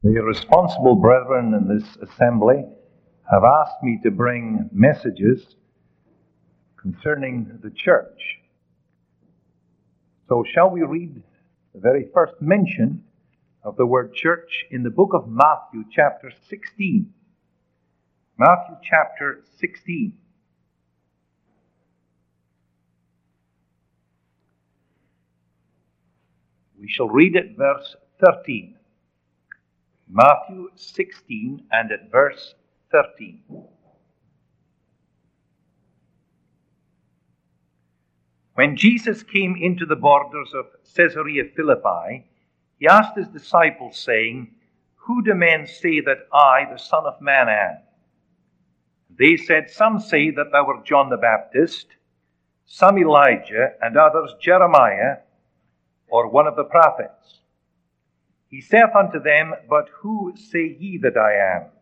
The responsible brethren in this assembly have asked me to bring messages concerning the church. So shall we read the very first mention of the word church in the book of Matthew chapter 16. Matthew chapter 16. We shall read at verse 13. Matthew 16 and at verse 13. When Jesus came into the borders of Caesarea Philippi, he asked his disciples, saying, "Who do men say that I, the Son of Man, am?" They said, "Some say that thou art John the Baptist, some Elijah, and others Jeremiah, or one of the prophets." He saith unto them, "But who say ye that I am?"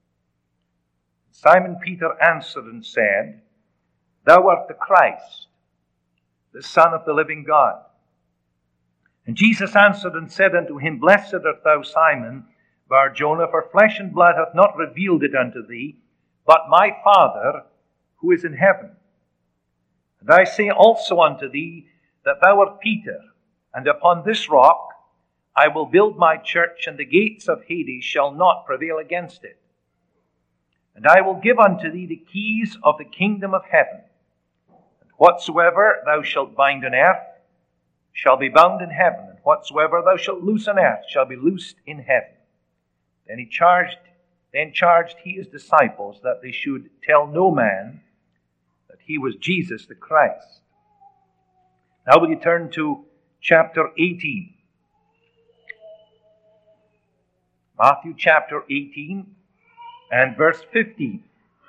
Simon Peter answered and said, "Thou art the Christ, the Son of the living God." And Jesus answered and said unto him, "Blessed art thou, Simon Bar-Jonah, for flesh and blood hath not revealed it unto thee, but my Father who is in heaven. And I say also unto thee that thou art Peter, and upon this rock I will build my church, and the gates of Hades shall not prevail against it. And I will give unto thee the keys of the kingdom of heaven. And whatsoever thou shalt bind on earth shall be bound in heaven, and whatsoever thou shalt loose on earth shall be loosed in heaven." Then charged he his disciples that they should tell no man that he was Jesus the Christ. Now will you turn to chapter 18. Matthew chapter 18 and verse 15.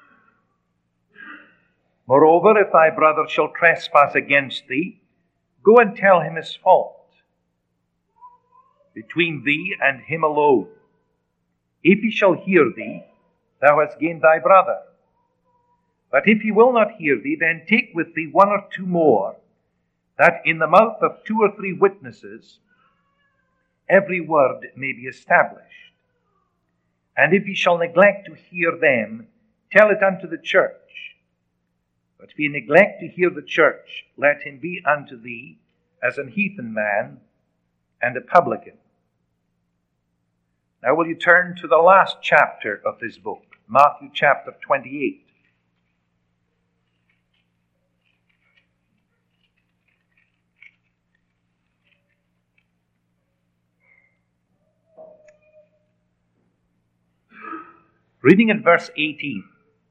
"Moreover, if thy brother shall trespass against thee, go and tell him his fault between thee and him alone. If he shall hear thee, thou hast gained thy brother. But if he will not hear thee, then take with thee one or two more, that in the mouth of 2 or 3 witnesses every word may be established. And if he shall neglect to hear them, tell it unto the church. But if he neglect to hear the church, let him be unto thee as an heathen man and a publican." Now will you turn to the last chapter of this book, Matthew chapter 28. Reading at verse 18.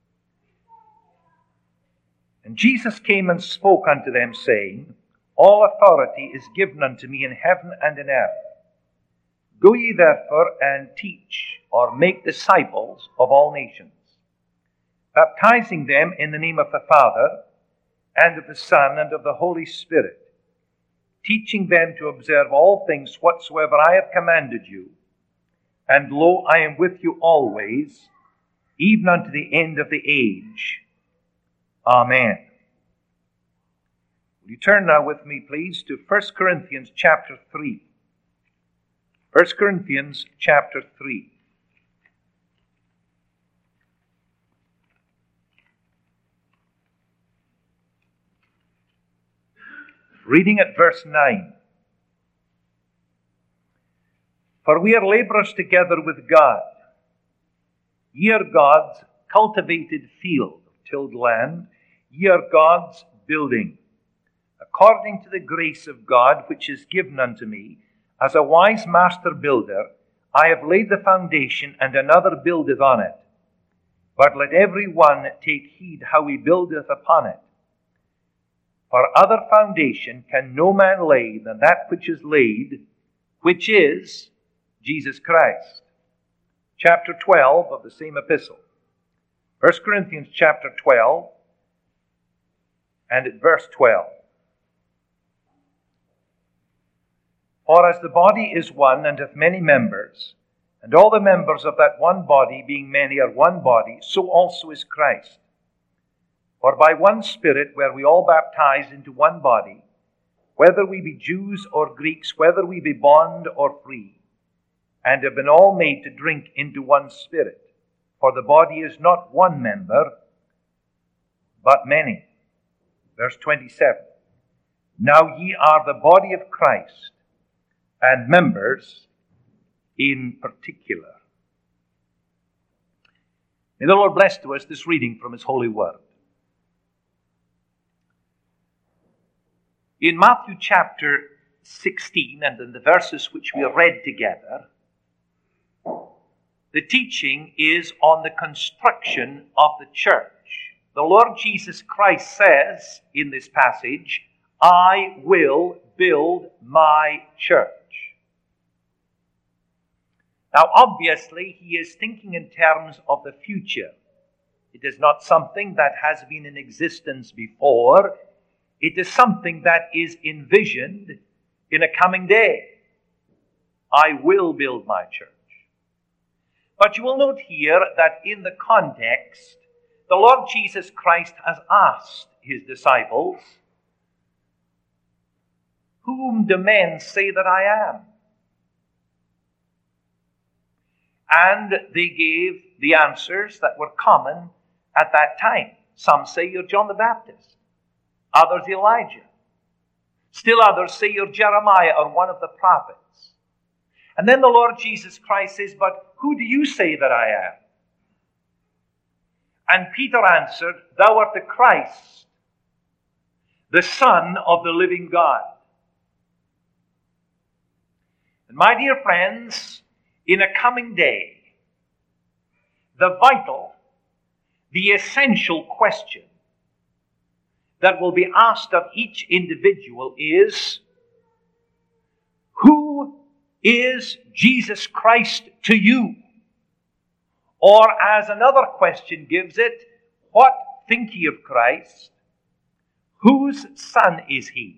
"And Jesus came and spoke unto them, saying, All authority is given unto me in heaven and in earth. Go ye therefore and teach, or make disciples of all nations, baptizing them in the name of the Father, and of the Son, and of the Holy Spirit, teaching them to observe all things whatsoever I have commanded you. And lo, I am with you always, even unto the end of the age. Amen." Will you turn now with me, please, to 1 Corinthians chapter 3. 1 Corinthians chapter 3. Reading at verse 9. "For we are laborers together with God. Ye are God's cultivated field, tilled land. Ye are God's building. According to the grace of God which is given unto me, as a wise master builder, I have laid the foundation, and another buildeth on it. But let every one take heed how he buildeth upon it. For other foundation can no man lay than that which is laid, which is Jesus Christ." Chapter 12 of the same epistle. 1 Corinthians chapter 12 and at verse 12. "For as the body is one and hath many members, and all the members of that one body, being many, are one body, so also is Christ. For by one Spirit were we all baptized into one body, whether we be Jews or Greeks, whether we be bond or free. and have been all made to drink into one spirit. For the body is not one member, but many. Verse 27. Now ye are the body of Christ, and members in particular. May the Lord bless to us this reading from His holy word. In Matthew chapter 16, and in the verses which we have read together, the teaching is on the construction of the church. The Lord Jesus Christ says in this passage, I will build my church. Now, obviously, he is thinking in terms of the future. It is not something that has been in existence before. It is something that is envisioned in a coming day. I will build my church. But you will note here that in the context, the Lord Jesus Christ has asked his disciples, whom do men say that I am? And they gave the answers that were common at that time. Some say you're John the Baptist. Others Elijah. Still others say you're Jeremiah or one of the prophets. And then the Lord Jesus Christ says, but who do you say that I am? And Peter answered, thou art the Christ, the Son of the living God. And my dear friends, in a coming day, the vital, the essential question that will be asked of each individual is, who is Jesus Christ to you? Or as another question gives it, what think ye of Christ? Whose son is he?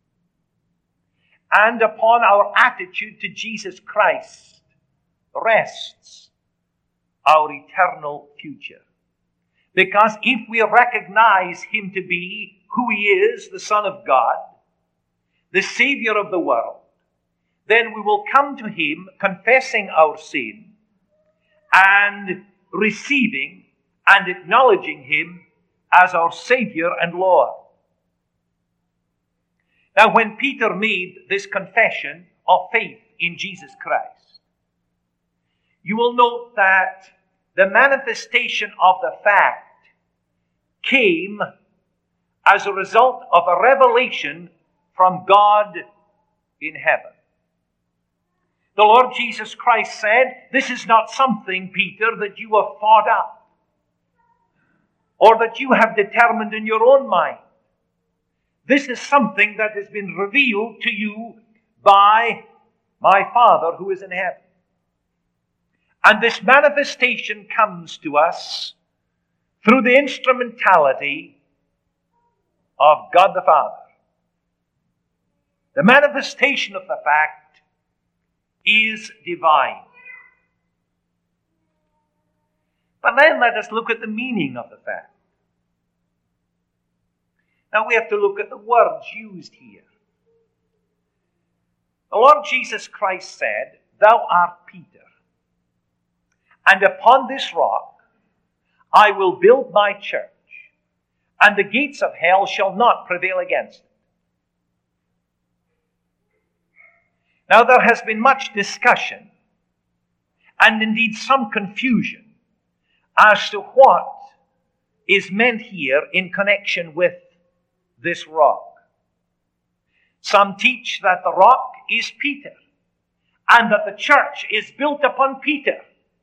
And upon our attitude to Jesus Christ rests our eternal future. Because if we recognize him to be who he is, the Son of God, the Savior of the world, then we will come to him confessing our sin and receiving and acknowledging him as our Savior and Lord. Now, when Peter made this confession of faith in Jesus Christ, you will note that the manifestation of the fact came as a result of a revelation from God in heaven. The Lord Jesus Christ said, this is not something, Peter, that you have thought up or that you have determined in your own mind. This is something that has been revealed to you by my Father who is in heaven. And this manifestation comes to us through the instrumentality of God the Father. The manifestation of the fact is divine. But then let us look at the meaning of the fact. Now we have to look at the words used here. The Lord Jesus Christ said, thou art Peter, and upon this rock I will build my church, and the gates of hell shall not prevail against it. Now there has been much discussion, and indeed some confusion, as to what is meant here in connection with this rock. Some teach that the rock is Peter, and that the church is built upon Peter.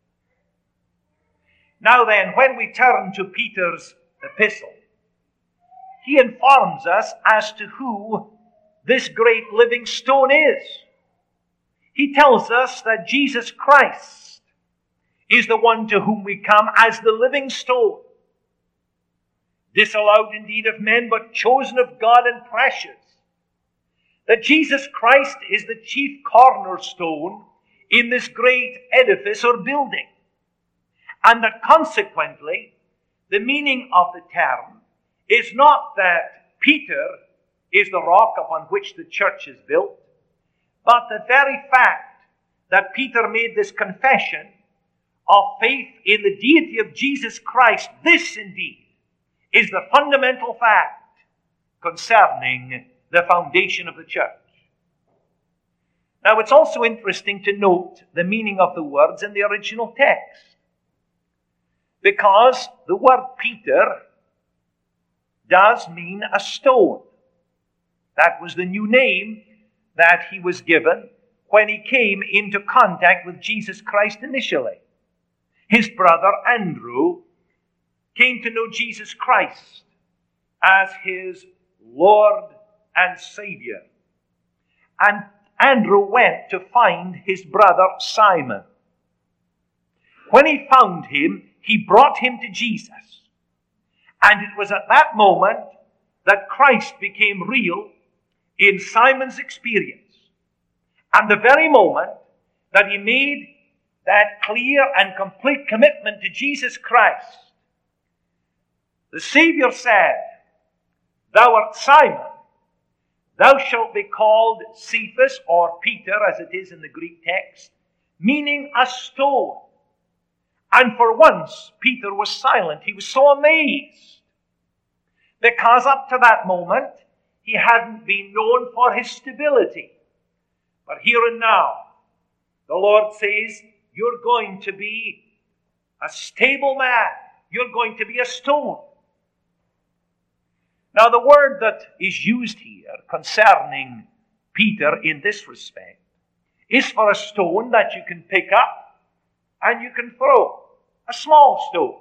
Now then, when we turn to Peter's epistle, he informs us as to who this great living stone is. He tells us that Jesus Christ is the one to whom we come as the living stone, disallowed indeed of men, but chosen of God and precious. That Jesus Christ is the chief cornerstone in this great edifice or building. And that consequently, the meaning of the term is not that Peter is the rock upon which the church is built, but the very fact that Peter made this confession of faith in the deity of Jesus Christ, this indeed is the fundamental fact concerning the foundation of the church. Now, it's also interesting to note the meaning of the words in the original text, because the word Peter does mean a stone. That was the new name that he was given when he came into contact with Jesus Christ initially. His brother Andrew came to know Jesus Christ as his Lord and Savior. And Andrew went to find his brother Simon. When he found him, he brought him to Jesus. And it was at that moment that Christ became real in Simon's experience. And the very moment that he made that clear and complete commitment to Jesus Christ, the Savior said, "Thou art Simon, thou shalt be called Cephas," or Peter as it is in the Greek text, meaning a stone. And for once, Peter was silent. He was so amazed, because up to that moment, he hadn't been known for his stability. But here and now, the Lord says, you're going to be a stable man. You're going to be a stone. Now, the word that is used here concerning Peter in this respect is for a stone that you can pick up and you can throw, a small stone.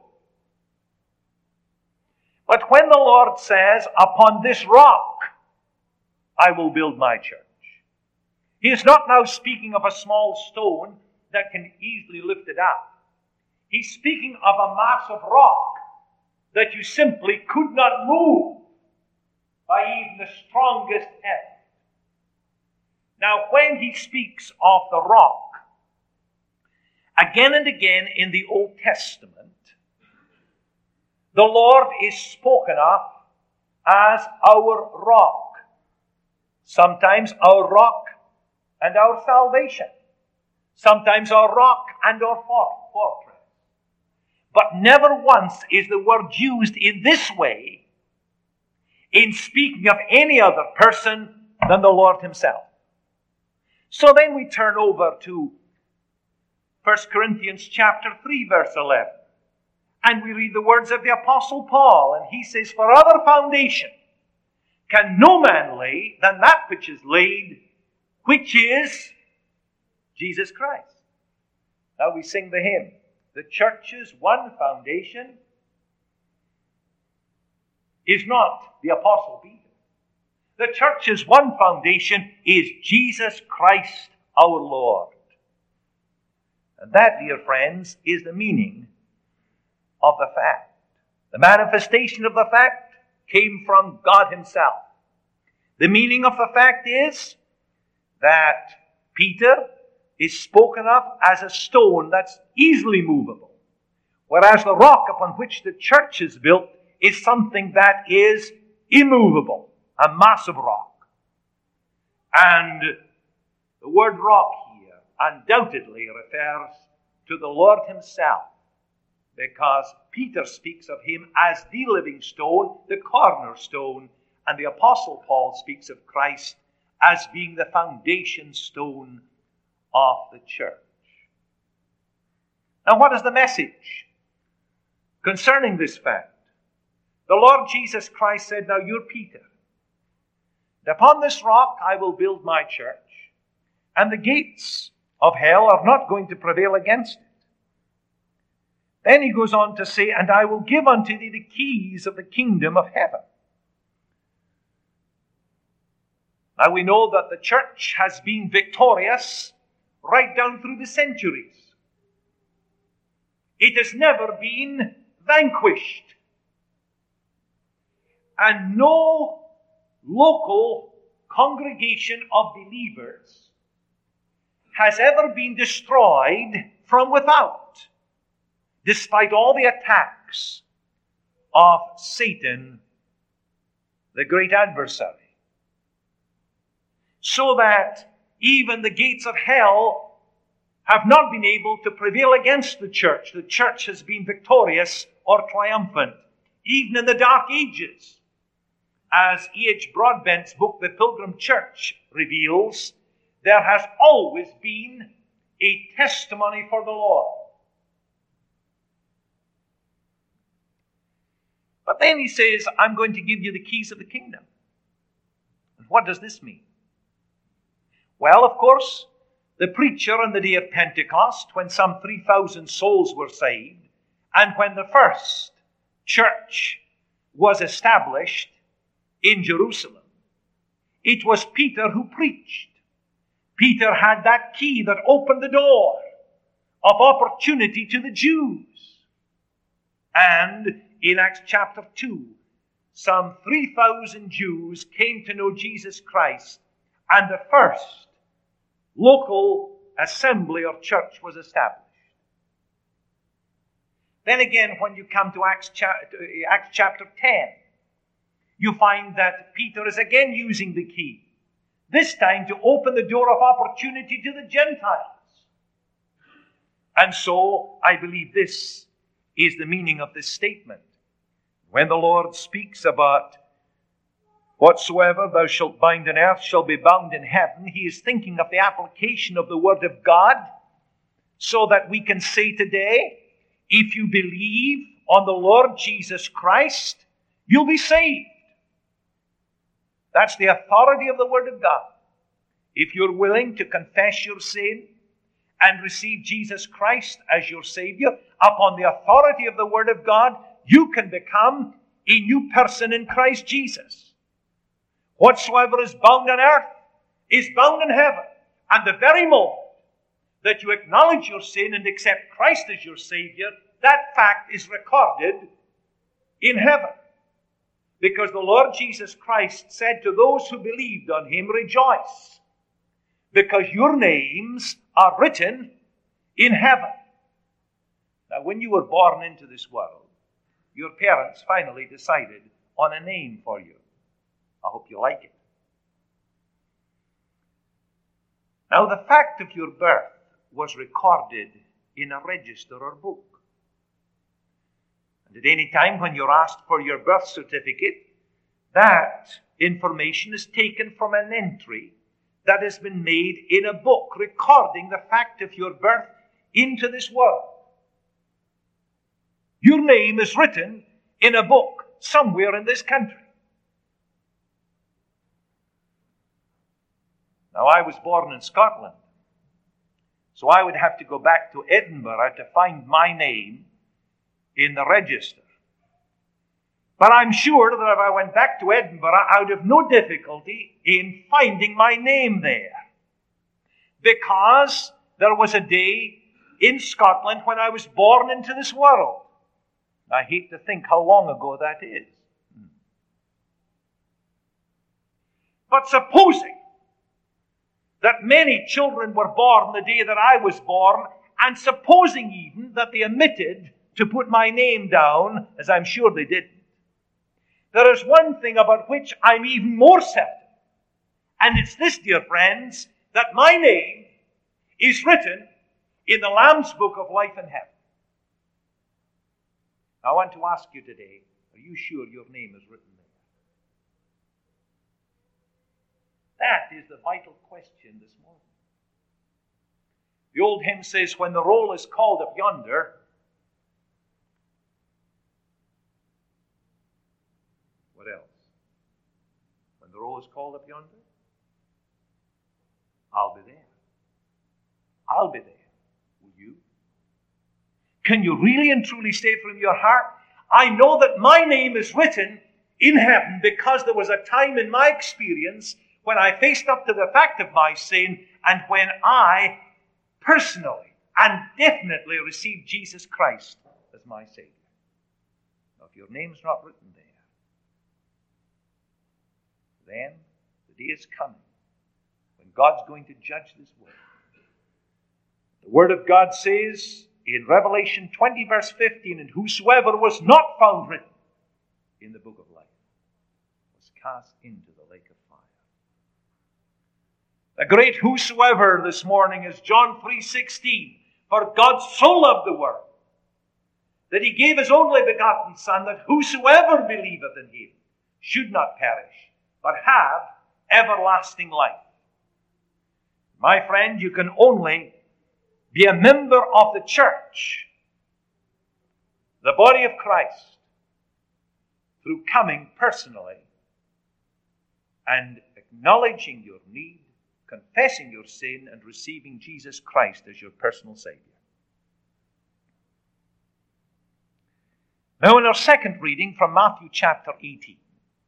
But when the Lord says, "Upon this rock I will build my church," he is not now speaking of a small stone that can easily lift it up. He's speaking of a mass of rock that you simply could not move by even the strongest effort. Now, when he speaks of the rock, again and again in the Old Testament, the Lord is spoken of as our rock. Sometimes our rock and our salvation. Sometimes our rock and our fortress. But never once is the word used in this way in speaking of any other person than the Lord himself. So then we turn over to 1 Corinthians chapter 3, verse 11. And we read the words of the Apostle Paul, and he says, "For other foundation can no man lay than that which is laid, which is Jesus Christ." Now we sing the hymn, "The church's one foundation is not the Apostle Peter. The church's one foundation is Jesus Christ our Lord." And that, dear friends, is the meaning of the fact. The manifestation of the fact came from God himself. The meaning of the fact is that Peter is spoken of as a stone that's easily movable, whereas the rock upon which the church is built is something that is immovable, a mass of rock. And the word rock here undoubtedly refers to the Lord himself, because Peter speaks of him as the living stone, the cornerstone, and the Apostle Paul speaks of Christ as being the foundation stone of the church. Now, what is the message concerning this fact? The Lord Jesus Christ said, "Now you're Peter. And upon this rock I will build my church, and the gates of hell are not going to prevail against it." Then he goes on to say, "And I will give unto thee the keys of the kingdom of heaven." Now we know that the church has been victorious right down through the centuries. It has never been vanquished. And no local congregation of believers has ever been destroyed from without, despite all the attacks of Satan, the great adversary. So that even the gates of hell have not been able to prevail against the church. The church has been victorious or triumphant, even in the Dark Ages. As E.H. Broadbent's book, The Pilgrim Church, reveals, there has always been a testimony for the Lord. But then he says, I'm going to give you the keys of the kingdom. And what does this mean? Well, of course, the preacher on the day of Pentecost, when some 3,000 souls were saved, and when the first church was established in Jerusalem, it was Peter who preached. Peter had that key that opened the door of opportunity to the Jews. And in Acts chapter 2, some 3,000 Jews came to know Jesus Christ, and the first local assembly or church was established. Then again, when you come to Acts chapter 10, you find that Peter is again using the key, this time to open the door of opportunity to the Gentiles. And so, I believe this is the meaning of this statement. When the Lord speaks about whatsoever thou shalt bind on earth shall be bound in heaven, he is thinking of the application of the Word of God, so that we can say today, if you believe on the Lord Jesus Christ, you'll be saved. That's the authority of the Word of God. If you're willing to confess your sin and receive Jesus Christ as your Savior, upon the authority of the Word of God, you can become a new person in Christ Jesus. Whatsoever is bound on earth is bound in heaven. And the very moment that you acknowledge your sin and accept Christ as your Savior, that fact is recorded in heaven. Because the Lord Jesus Christ said to those who believed on Him, rejoice, because your names are written in heaven. Now, when you were born into this world, your parents finally decided on a name for you. I hope you like it. Now, the fact of your birth was recorded in a register or book. And at any time when you're asked for your birth certificate, that information is taken from an entry that has been made in a book recording the fact of your birth into this world. Your name is written in a book somewhere in this country. Now, I was born in Scotland, so I would have to go back to Edinburgh to find my name in the register. But I'm sure that if I went back to Edinburgh, I would have no difficulty in finding my name there. Because there was a day in Scotland when I was born into this world. I hate to think how long ago that is. But supposing that many children were born the day that I was born, and supposing even that they omitted to put my name down, as I'm sure they didn't, there is one thing about which I'm even more certain, and it's this, dear friends, that my name is written in the Lamb's Book of Life in heaven. I want to ask you today, are you sure your name is written there? That is the vital question this morning. The old hymn says, when the roll is called up yonder, what else? When the roll is called up yonder, I'll be there. I'll be there. Will you? Can you really and truly say from your heart, I know that my name is written in heaven, because there was a time in my experience when I faced up to the fact of my sin, and when I personally and definitely received Jesus Christ as my Savior. Now, if your name's not written there, then the day is coming when God's going to judge this world. The Word of God says in Revelation 20 verse 15, and whosoever was not found written in the book of life was cast into the lake of fire. The great whosoever this morning is John 3:16. For God so loved the world that he gave his only begotten Son, that whosoever believeth in him should not perish, but have everlasting life. My friend, you can only be a member of the church, the body of Christ, through coming personally and acknowledging your need, confessing your sin, and receiving Jesus Christ as your personal Savior. Now, in our second reading from Matthew chapter 18,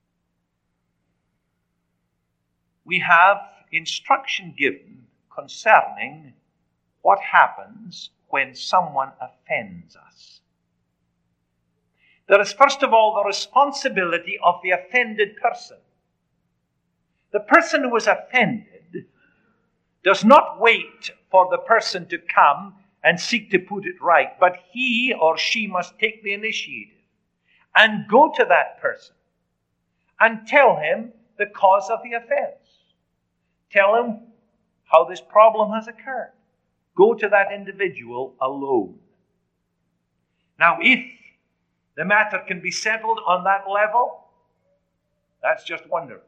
we have instruction given concerning what happens when someone offends us. There is, first of all, the responsibility of the offended person. The person who is offended does not wait for the person to come and seek to put it right, but he or she must take the initiative and go to that person and tell him the cause of the offense. Tell him how this problem has occurred. Go to that individual alone. Now, if the matter can be settled on that level, that's just wonderful.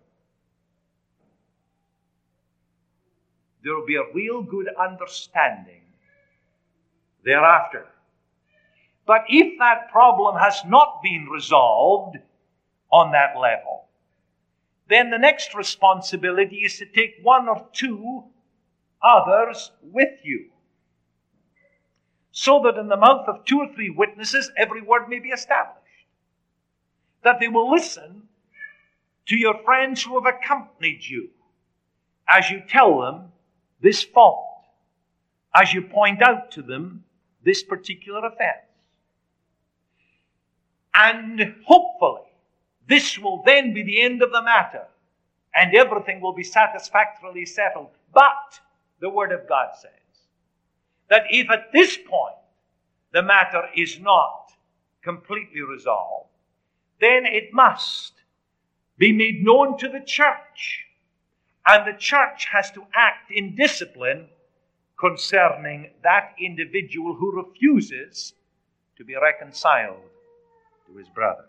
There will be a real good understanding thereafter. But if that problem has not been resolved on that level, then the next responsibility is to take one or two others with you, so that in the mouth of 2 or 3 witnesses every word may be established. That they will listen to your friends who have accompanied you as you tell them this fault, as you point out to them this particular offense. And hopefully, this will then be the end of the matter, and everything will be satisfactorily settled. But the Word of God says that if at this point the matter is not completely resolved, then it must be made known to the church, and the church has to act in discipline concerning that individual who refuses to be reconciled to his brother.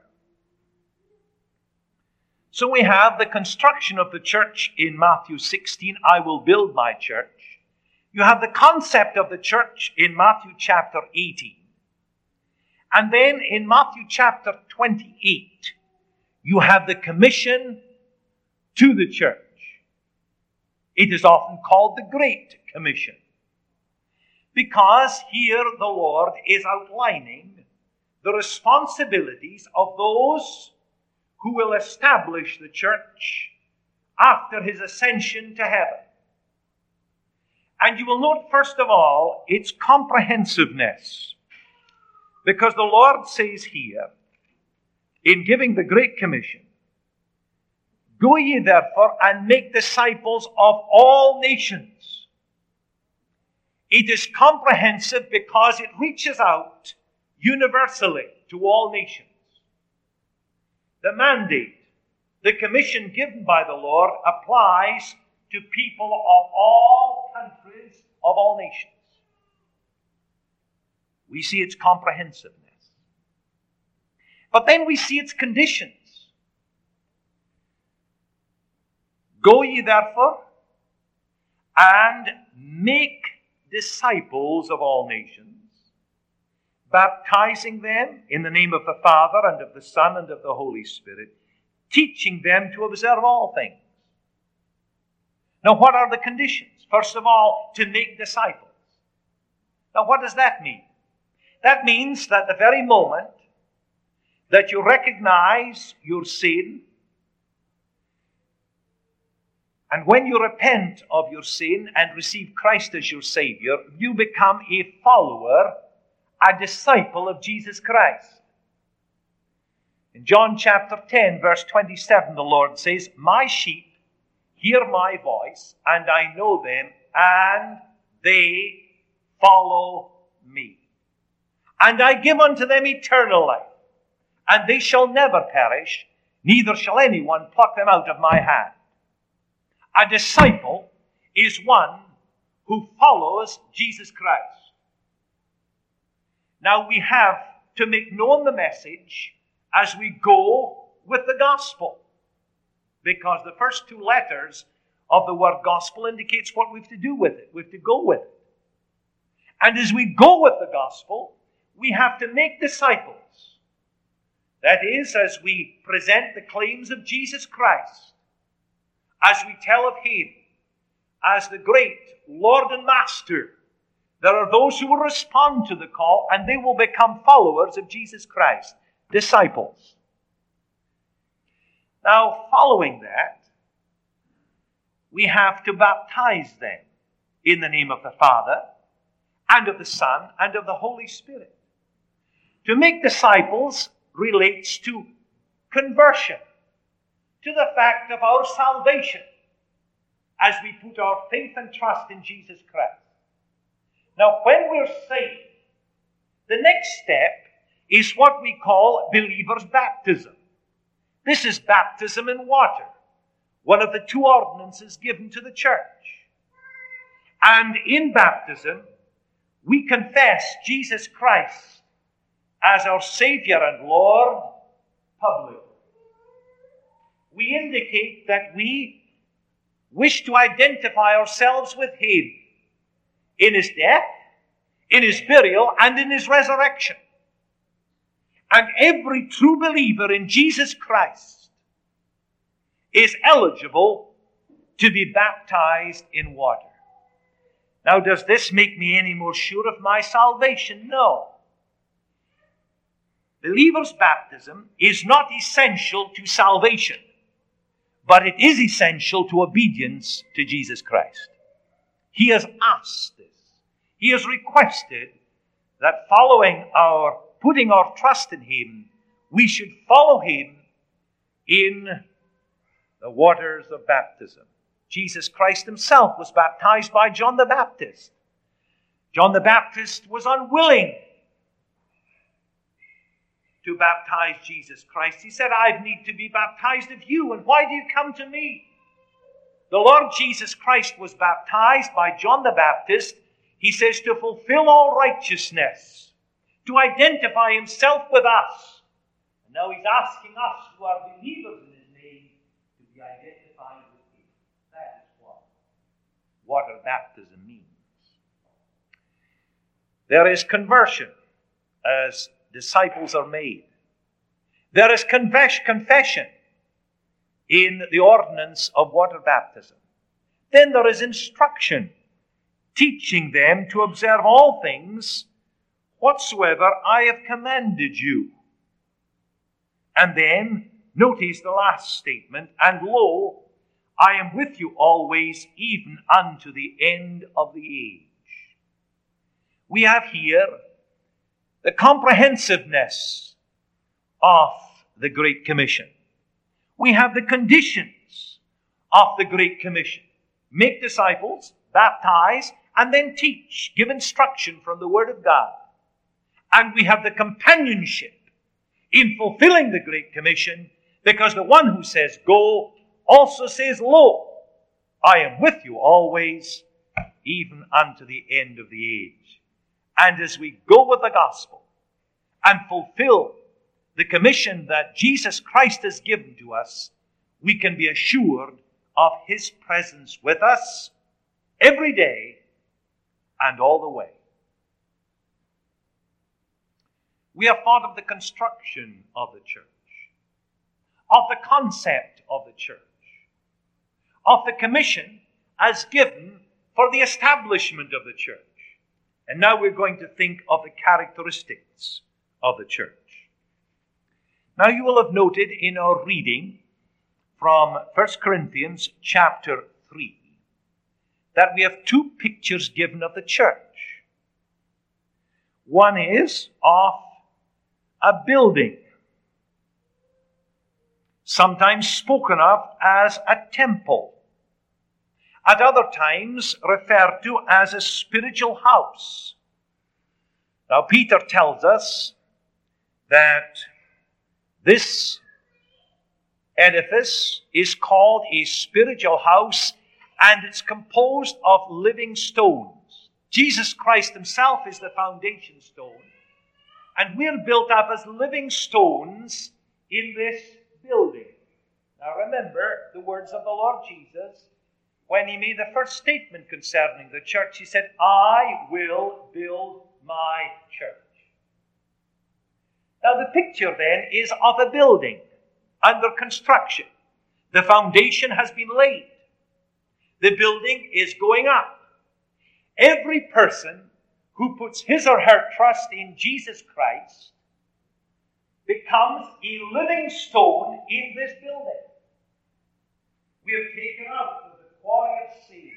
So we have the construction of the church in Matthew 16, I will build my church. You have the concept of the church in Matthew chapter 18. And then in Matthew chapter 28, you have the commission to the church. It is often called the Great Commission, because here the Lord is outlining the responsibilities of those who will establish the church after his ascension to heaven. And you will note, first of all, its comprehensiveness, because the Lord says here, in giving the Great Commission, go ye therefore and make disciples of all nations. It is comprehensive because it reaches out universally to all nations. The mandate, the commission given by the Lord, applies to people of all countries, of all nations. We see its comprehensiveness. But then we see its conditions. Go ye therefore and make disciples of all nations, baptizing them in the name of the Father and of the Son and of the Holy Spirit, teaching them to observe all things. Now, what are the conditions? First of all, to make disciples. Now, what does that mean? That means that the very moment that you recognize your sin, and when you repent of your sin and receive Christ as your Savior, you become a follower, a disciple of Jesus Christ. In John chapter 10, verse 27, the Lord says, my sheep hear my voice, and I know them, and they follow me. And I give unto them eternal life, and they shall never perish, neither shall anyone pluck them out of my hand. A disciple is one who follows Jesus Christ. Now we have to make known the message as we go with the gospel, because the first two letters of the word gospel indicates what we have to do with it. We have to go with it. And as we go with the gospel, we have to make disciples. That is, as we present the claims of Jesus Christ, as we tell of Him as the great Lord and Master, there are those who will respond to the call and they will become followers of Jesus Christ, disciples. Now, following that, we have to baptize them in the name of the Father, and of the Son, and of the Holy Spirit. To make disciples relates to conversion, to the fact of our salvation, as we put our faith and trust in Jesus Christ. Now, when we're saved, the next step is what we call believer's baptism. This is baptism in water, one of the two ordinances given to the church. And in baptism, we confess Jesus Christ as our Savior and Lord publicly. We indicate that we wish to identify ourselves with Him in His death, in His burial, and in His resurrection. And every true believer in Jesus Christ is eligible to be baptized in water. Now, does this make me any more sure of my salvation? No. Believer's baptism is not essential to salvation, but it is essential to obedience to Jesus Christ. He has asked this. He has requested that putting our trust in Him, we should follow Him in the waters of baptism. Jesus Christ Himself was baptized by John the Baptist. John the Baptist was unwilling to baptize Jesus Christ. He said, I need to be baptized of you, and why do you come to me? The Lord Jesus Christ was baptized by John the Baptist, he says, to fulfill all righteousness, to identify Himself with us. And now He's asking us who are believers in His name to be identified with Him. That is what water baptism means. There is conversion as disciples are made. There is confession in the ordinance of water baptism. Then there is instruction, teaching them to observe all things whatsoever I have commanded you. And then, notice the last statement, and lo, I am with you always, even unto the end of the age. We have here the comprehensiveness of the Great Commission. We have the conditions of the Great Commission. Make disciples, baptize, and then teach. Give instruction from the Word of God. And we have the companionship in fulfilling the Great Commission, because the one who says go also says, lo, I am with you always, even unto the end of the age. And as we go with the gospel and fulfill the commission that Jesus Christ has given to us, we can be assured of His presence with us every day and all the way. We have thought of the construction of the church, of the concept of the church, of the commission as given for the establishment of the church. And now we're going to think of the characteristics of the church. Now you will have noted in our reading from 1 Corinthians chapter 3 that we have two pictures given of the church. One is of a building, sometimes spoken of as a temple, at other times referred to as a spiritual house. Now Peter tells us that this edifice is called a spiritual house and it's composed of living stones. Jesus Christ himself is the foundation stone, and we're built up as living stones in this building. Now remember the words of the Lord Jesus when he made the first statement concerning the church. He said, I will build my church. Now the picture then is of a building under construction. The foundation has been laid. The building is going up. Every person who puts his or her trust in Jesus Christ becomes a living stone in this building. We are taken out of the quarry of sin.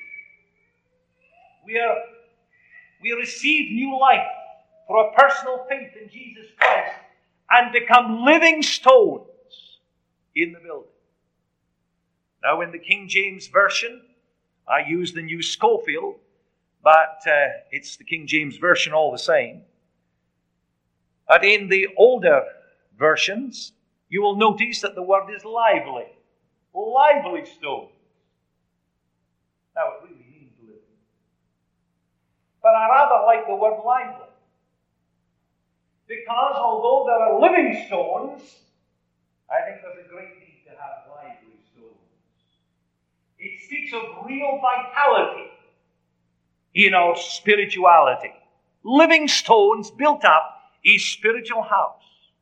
We receive new life for a personal faith in Jesus Christ and become living stones in the building. Now in the King James Version, I use the New Schofield, but it's the King James Version all the same. But in the older versions, you will notice that the word is lively. Lively stones. Now it really means living. But I rather like the word lively. Because although there are living stones, I think there's a great need to have lively stones. It speaks of real vitality in our spirituality. Living stones built up a spiritual house.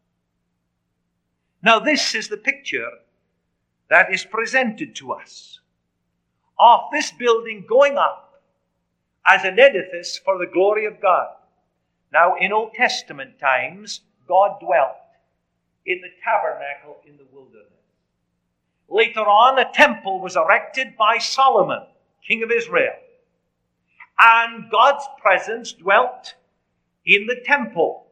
Now this is the picture that is presented to us of this building going up as an edifice for the glory of God. Now in Old Testament times, God dwelt in the tabernacle in the wilderness. Later on, a temple was erected by Solomon, king of Israel. And God's presence dwelt in the temple.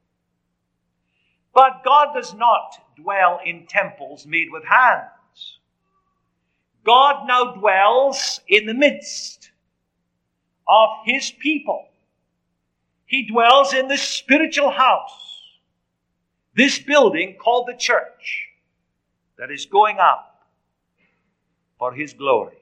But God does not dwell in temples made with hands. God now dwells in the midst of his people. He dwells in this spiritual house, this building called the church, that is going up for his glory.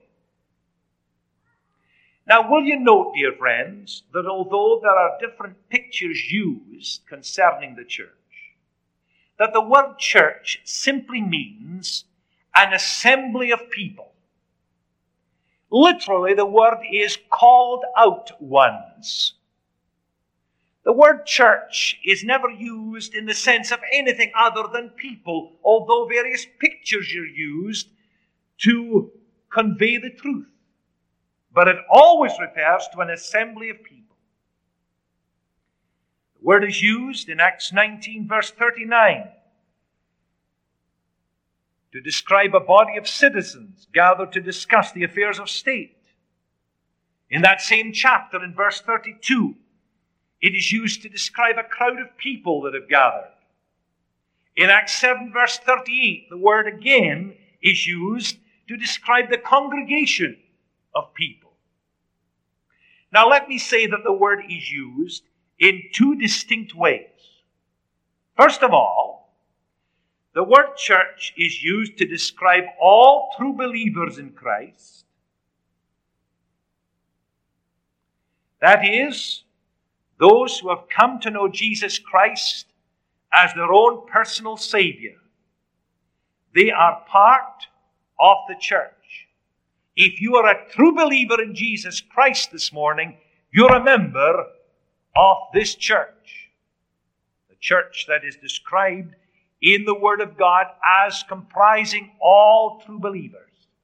Now, will you note, dear friends, that although there are different pictures used concerning the church, that the word church simply means an assembly of people. Literally, the word is called out ones. The word church is never used in the sense of anything other than people, although various pictures are used to convey the truth. But it always refers to an assembly of people. The word is used in Acts 19, verse 39, to describe a body of citizens gathered to discuss the affairs of state. In that same chapter, in verse 32, it is used to describe a crowd of people that have gathered. In Acts 7, verse 38, the word again is used to describe the congregation of people. Now let me say that the word is used in two distinct ways. First of all, the word church is used to describe all true believers in Christ. That is, those who have come to know Jesus Christ as their own personal Savior. They are part of the church. If you are a true believer in Jesus Christ this morning, you're a member of this church. The church that is described in the Word of God as comprising all true believers.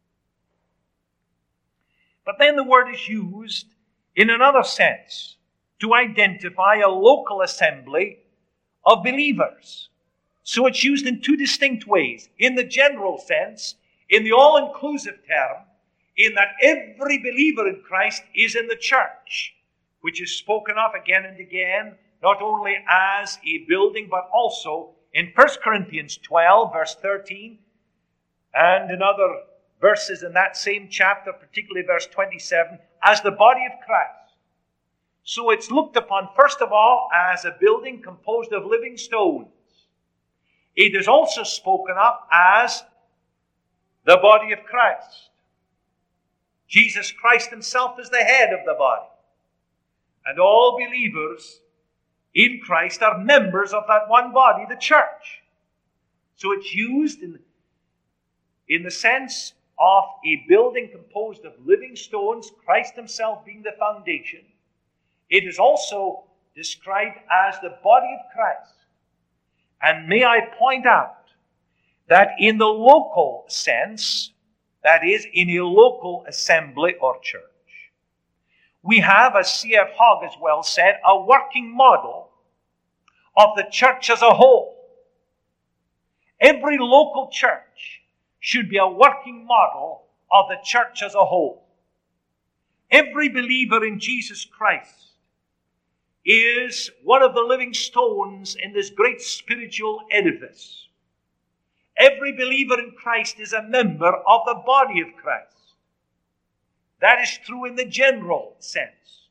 But then the word is used in another sense to identify a local assembly of believers. So it's used in two distinct ways. In the general sense, in the all-inclusive term, in that every believer in Christ is in the church, which is spoken of again and again, not only as a building, but also in 1 Corinthians 12, verse 13, and in other verses in that same chapter, particularly verse 27, as the body of Christ. So it's looked upon, first of all, as a building composed of living stones. It is also spoken of as the body of Christ. Jesus Christ himself is the head of the body. And all believers in Christ are members of that one body, the church. So it's used in the sense of a building composed of living stones, Christ himself being the foundation. It is also described as the body of Christ. And may I point out that in the local sense, that is, in a local assembly or church, we have, as C.F. Hogg has well said, a working model of the church as a whole. Every local church should be a working model of the church as a whole. Every believer in Jesus Christ is one of the living stones in this great spiritual edifice. Every believer in Christ is a member of the body of Christ. That is true in the general sense.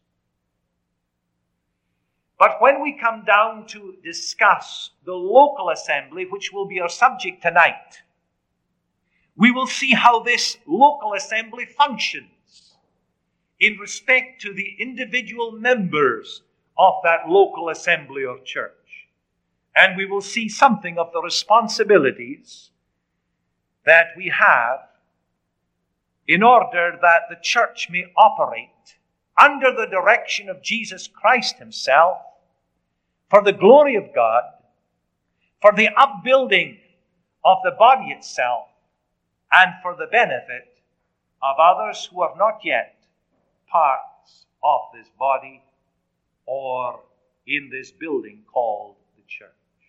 But when we come down to discuss the local assembly, which will be our subject tonight, we will see how this local assembly functions in respect to the individual members of that local assembly or church. And we will see something of the responsibilities that we have in order that the church may operate under the direction of Jesus Christ himself, for the glory of God, for the upbuilding of the body itself, and for the benefit of others who are not yet parts of this body or in this building called the church.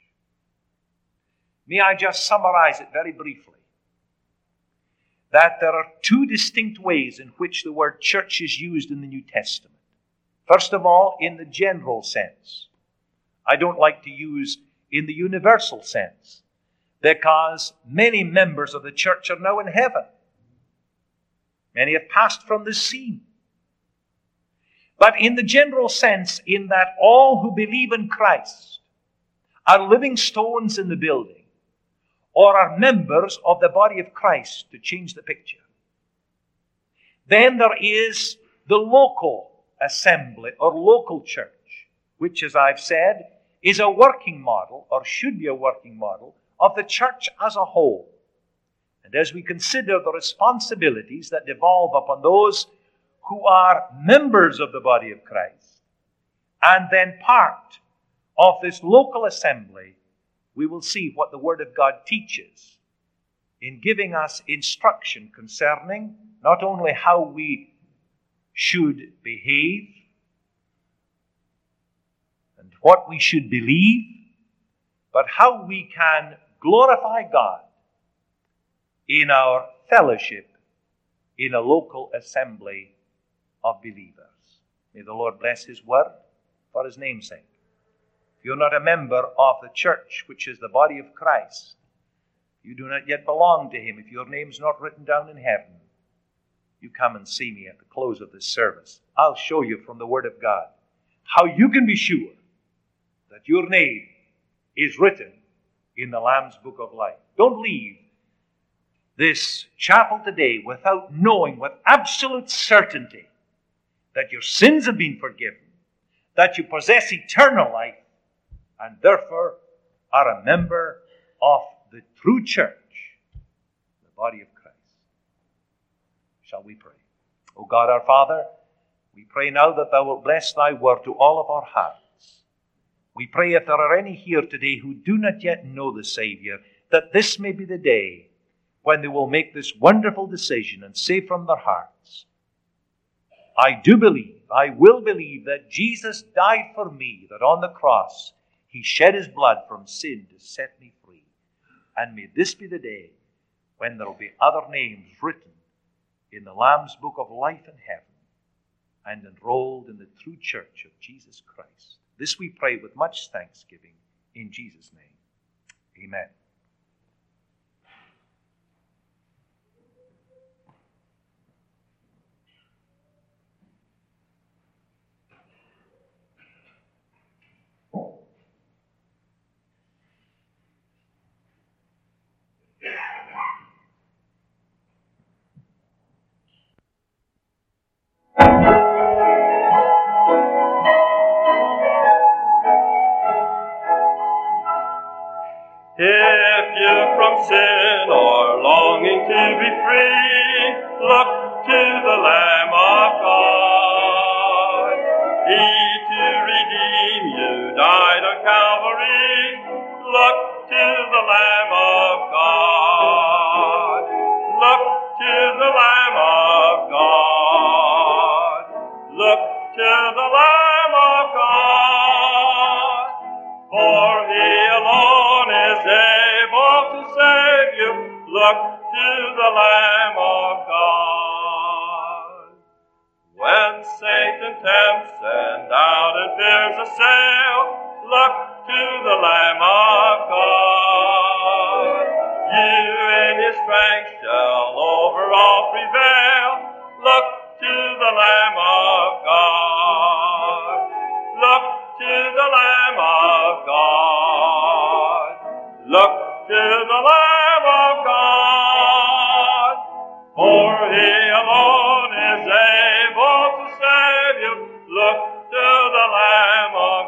May I just summarize it very briefly? That there are two distinct ways in which the word church is used in the New Testament. First of all, in the general sense. I don't like to use in the universal sense, because many members of the church are now in heaven. Many have passed from this scene. But in the general sense, in that all who believe in Christ are living stones in the building, or are members of the body of Christ, to change the picture. Then there is the local assembly or local church, which, as I've said, is a working model, or should be a working model, of the church as a whole. And as we consider the responsibilities that devolve upon those who are members of the body of Christ, and then part of this local assembly, we will see what the Word of God teaches in giving us instruction concerning not only how we should behave and what we should believe, but how we can glorify God in our fellowship in a local assembly of believers. May the Lord bless His Word for His name's sake. If you're not a member of the church, which is the body of Christ, you do not yet belong to Him. If your name's not written down in heaven, you come and see me at the close of this service. I'll show you from the Word of God how you can be sure that your name is written in the Lamb's Book of Life. Don't leave this chapel today without knowing with absolute certainty that your sins have been forgiven, that you possess eternal life, and therefore are a member of the true church, the body of Christ. Shall we pray? O God our Father, we pray now that Thou wilt bless Thy word to all of our hearts. We pray if there are any here today who do not yet know the Savior, that this may be the day when they will make this wonderful decision and say from their hearts, I do believe, I will believe that Jesus died for me, that on the cross He shed His blood from sin to set me free. And may this be the day when there will be other names written in the Lamb's Book of Life in heaven and enrolled in the true church of Jesus Christ. This we pray with much thanksgiving in Jesus' name. Amen. you from sin or longing to be free, look to the Lamb of God. He to redeem you died on Calvary, look to the Lamb of God. Look to the Lamb of God. Look to the Lamb of God. For He alone is able to save you. Look to the Lamb of God. When Satan tempts and doubt and fears assail, look to the Lamb of God. You in His strength shall over all prevail. Look to the Lamb of God. Look to the Lamb of God. Look to the Lamb of God. For He alone is able to save you. Look to the Lamb of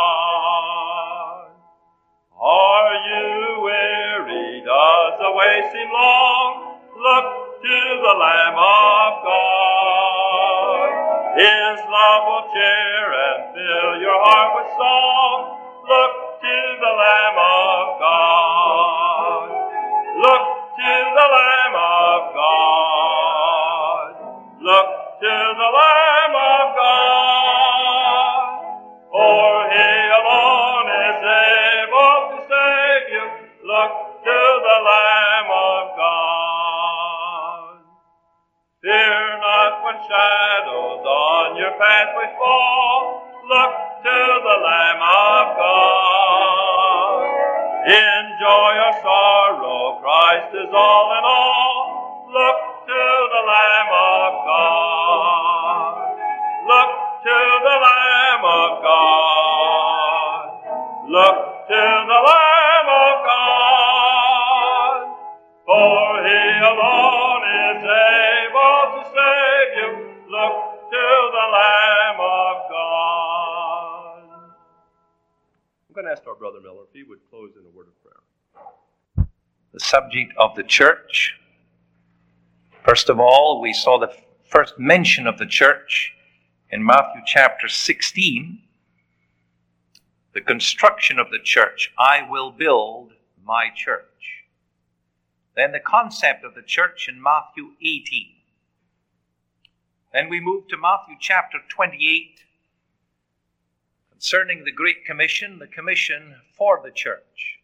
God. Are you weary? Does the way seem long? Look to the Lamb of God. His love will cheer and fill your heart with song. Look to the Lamb of God. Look to the Lamb of God. Look to the Lamb of God. For He alone is able to save you. Look to the Lamb of God. Fear not when shadows on your pathway fall. Look to the Lamb of God. In joy or sorrow, Christ is all in all. Look to the Lamb of God. Look to the Lamb of God. Look to the Lamb of God. For He alone is able to save you. Look to the Lamb of God. I'm going to ask our Brother Miller if he would close in a word of prayer. The subject of the church. First of all, we saw the first mention of the church in Matthew chapter 16. The construction of the church. I will build my church. Then the concept of the church in Matthew 18. Then we move to Matthew chapter 28. Concerning the Great Commission, the commission for the church.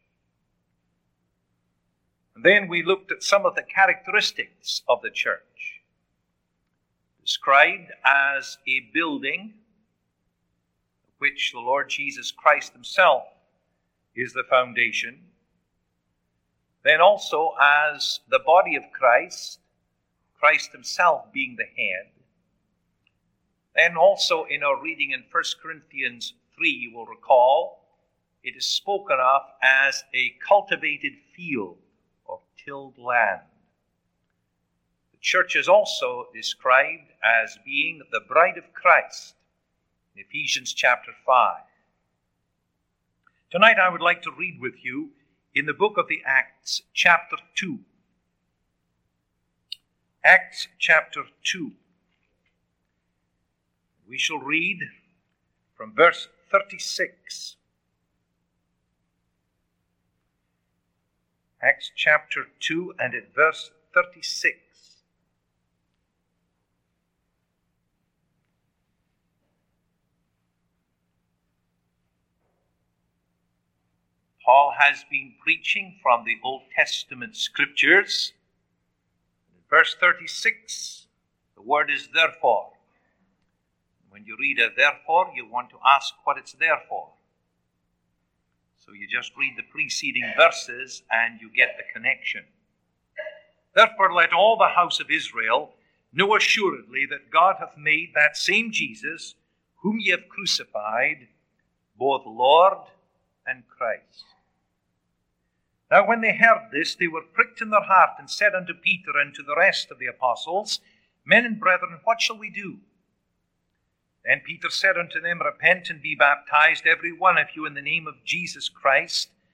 And then we looked at some of the characteristics of the church, described as a building, which the Lord Jesus Christ Himself is the foundation. Then also as the body of Christ, Christ Himself being the head. Then also in our reading in 1 Corinthians 3, you will recall, it is spoken of as a cultivated field or tilled land. The church is also described as being the bride of Christ in Ephesians chapter 5. Tonight I would like to read with you in the book of the Acts chapter 2. Acts chapter 2. We shall read from verse 36. Acts chapter 2 and at verse 36. Paul has been preaching from the Old Testament scriptures. In verse 36, the word is therefore. When you read a therefore, you want to ask what it's there for. So you just read the preceding verses and you get the connection. Therefore let all the house of Israel know assuredly that God hath made that same Jesus, whom ye have crucified, both Lord and Christ. Now when they heard this, they were pricked in their heart, and said unto Peter and to the rest of the apostles, Men and brethren, what shall we do? Then Peter said unto them, Repent and be baptized, every one of you, in the name of Jesus Christ,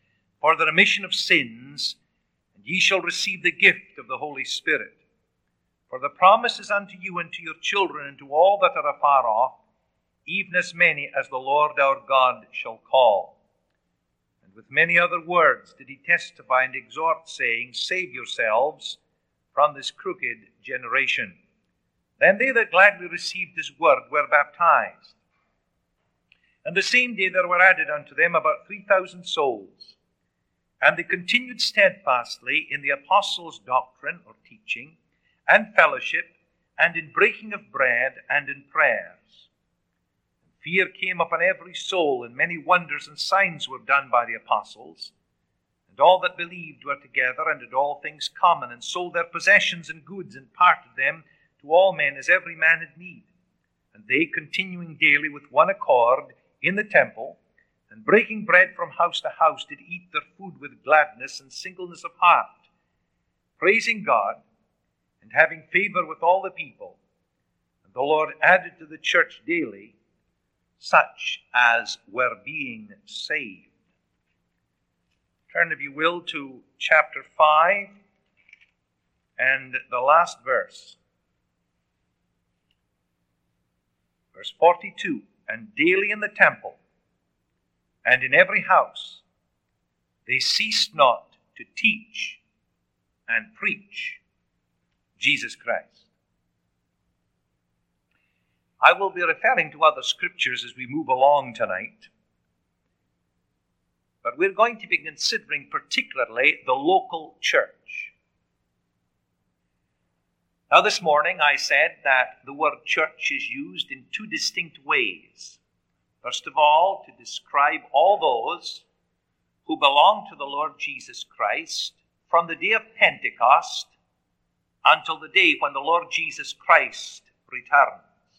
for the remission of sins, and ye shall receive the gift of the Holy Spirit. For the promise is unto you and to your children and to all that are afar off, even as many as the Lord our God shall call. And with many other words did he testify and exhort, saying, Save yourselves from this crooked generation. Then they that gladly received his word were baptized. And the same day there were added unto them about 3,000 souls. And they continued steadfastly in the apostles' doctrine or teaching, and fellowship, and in breaking of bread, and in prayers. And fear came upon every soul, and many wonders and signs were done by the apostles. And all that believed were together, and had all things common, and sold their possessions and goods, and parted them to all men as every man had need. And they, continuing daily with one accord in the temple, and breaking bread from house to house, did eat their food with gladness and singleness of heart, praising God, and having favor with all the people. And the Lord added to the church daily such as were being saved. Turn, if you will, to chapter 5 and the last verse. Verse 42, And daily in the temple and in every house they ceased not to teach and preach Jesus Christ. I will be referring to other scriptures as we move along tonight, but we're going to be considering particularly the local church. Now, this morning I said that the word church is used in two distinct ways. First of all, to describe all those who belong to the Lord Jesus Christ from the day of Pentecost until the day when the Lord Jesus Christ returns.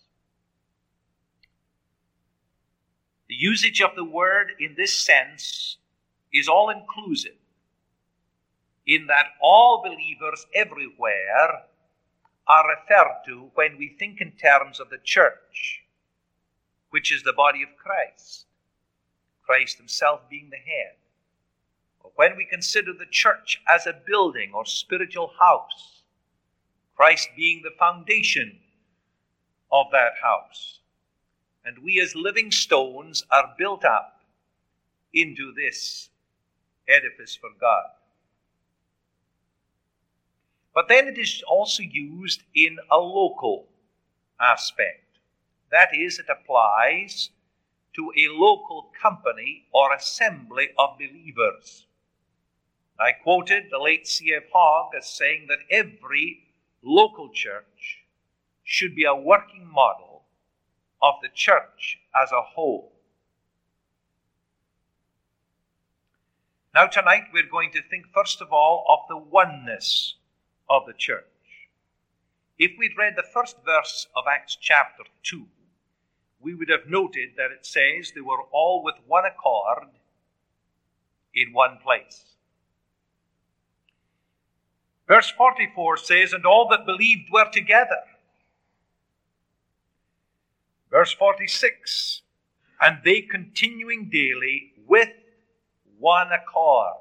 The usage of the word in this sense is all-inclusive, in that all believers everywhere are referred to when we think in terms of the church, which is the body of Christ, Christ himself being the head. Or when we consider the church as a building or spiritual house, Christ being the foundation of that house. And we as living stones are built up into this edifice for God. But then it is also used in a local aspect. That is, it applies to a local company or assembly of believers. I quoted the late C.F. Hogg as saying that every local church should be a working model of the church as a whole. Now tonight we're going to think first of all of the oneness of the church. If we'd read the first verse of Acts chapter 2, we would have noted that it says they were all with one accord in one place. Verse 44 says, And all that believed were together. Verse 46, And they continuing daily with one accord.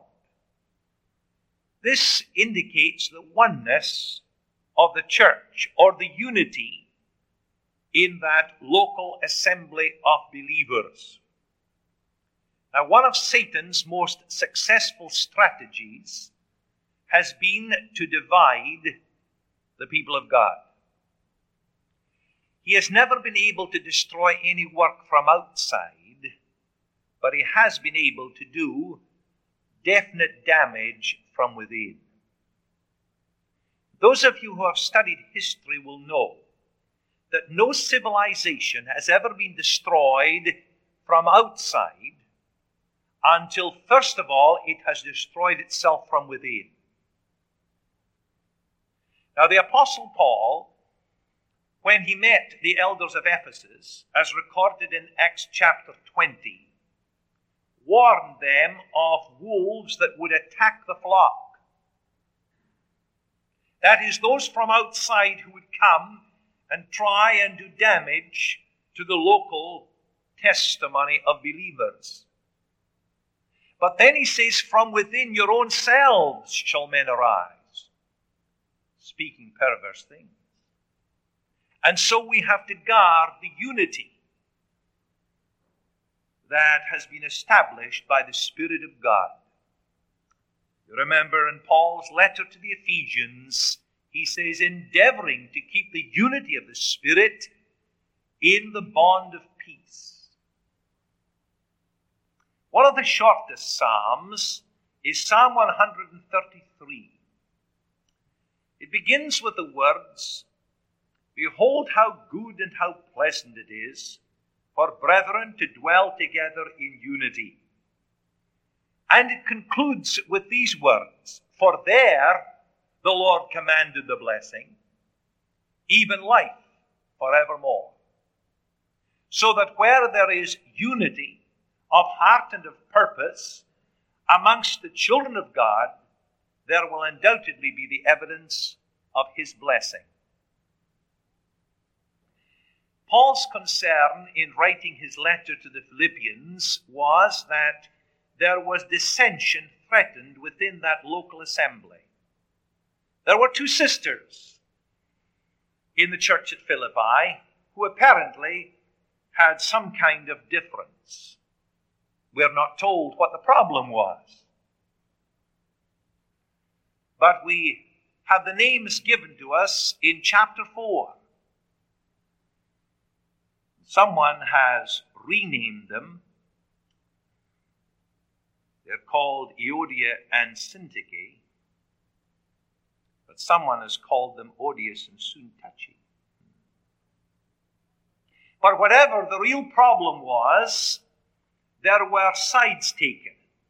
This indicates the oneness of the church, or the unity in that local assembly of believers. Now, one of Satan's most successful strategies has been to divide the people of God. He has never been able to destroy any work from outside, but he has been able to do definite damage from within. Those of you who have studied history will know that no civilization has ever been destroyed from outside until, first of all, it has destroyed itself from within. Now, the Apostle Paul, when he met the elders of Ephesus, as recorded in Acts chapter 20, warned them of wolves that would attack the flock. That is, those from outside who would come and try and do damage to the local testimony of believers. But then he says, from within your own selves shall men arise, speaking perverse things. And so we have to guard the unity that has been established by the Spirit of God. You remember in Paul's letter to the Ephesians, he says, endeavoring to keep the unity of the Spirit in the bond of peace. One of the shortest psalms is Psalm 133. It begins with the words, behold how good and how pleasant it is for brethren to dwell together in unity. And it concludes with these words, for there the Lord commanded the blessing, even life forevermore. So that where there is unity of heart and of purpose amongst the children of God, there will undoubtedly be the evidence of his blessing. Paul's concern in writing his letter to the Philippians was that there was dissension threatened within that local assembly. There were two sisters in the church at Philippi who apparently had some kind of difference. We're not told what the problem was. But we have the names given to us in chapter 4. Someone has renamed them. They're called Euodia and Syntyche. But someone has called them Odious and Syntyche. But whatever the real problem was, there were sides taken.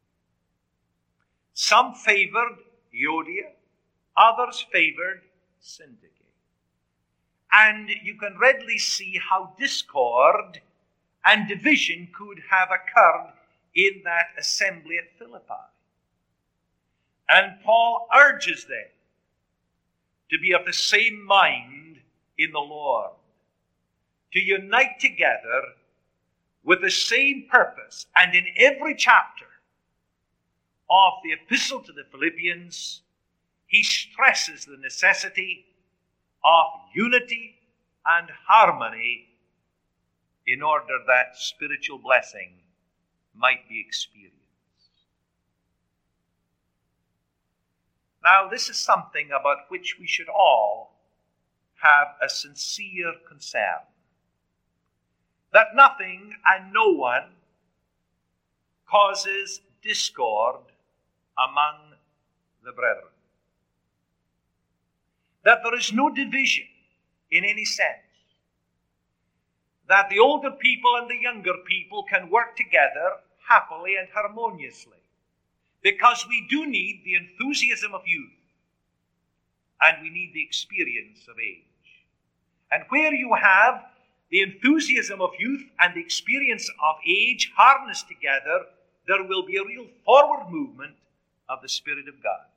Some favored Euodia, others favored Syntyche. And you can readily see how discord and division could have occurred in that assembly at Philippi. And Paul urges them to be of the same mind in the Lord, to unite together with the same purpose. And in every chapter of the epistle to the Philippians, he stresses the necessity of unity and harmony in order that spiritual blessing might be experienced. Now, this is something about which we should all have a sincere concern. That nothing and no one causes discord among the brethren. That there is no division in any sense. That the older people and the younger people can work together happily and harmoniously. Because we do need the enthusiasm of youth. And we need the experience of age. And where you have the enthusiasm of youth and the experience of age harnessed together, there will be a real forward movement of the Spirit of God.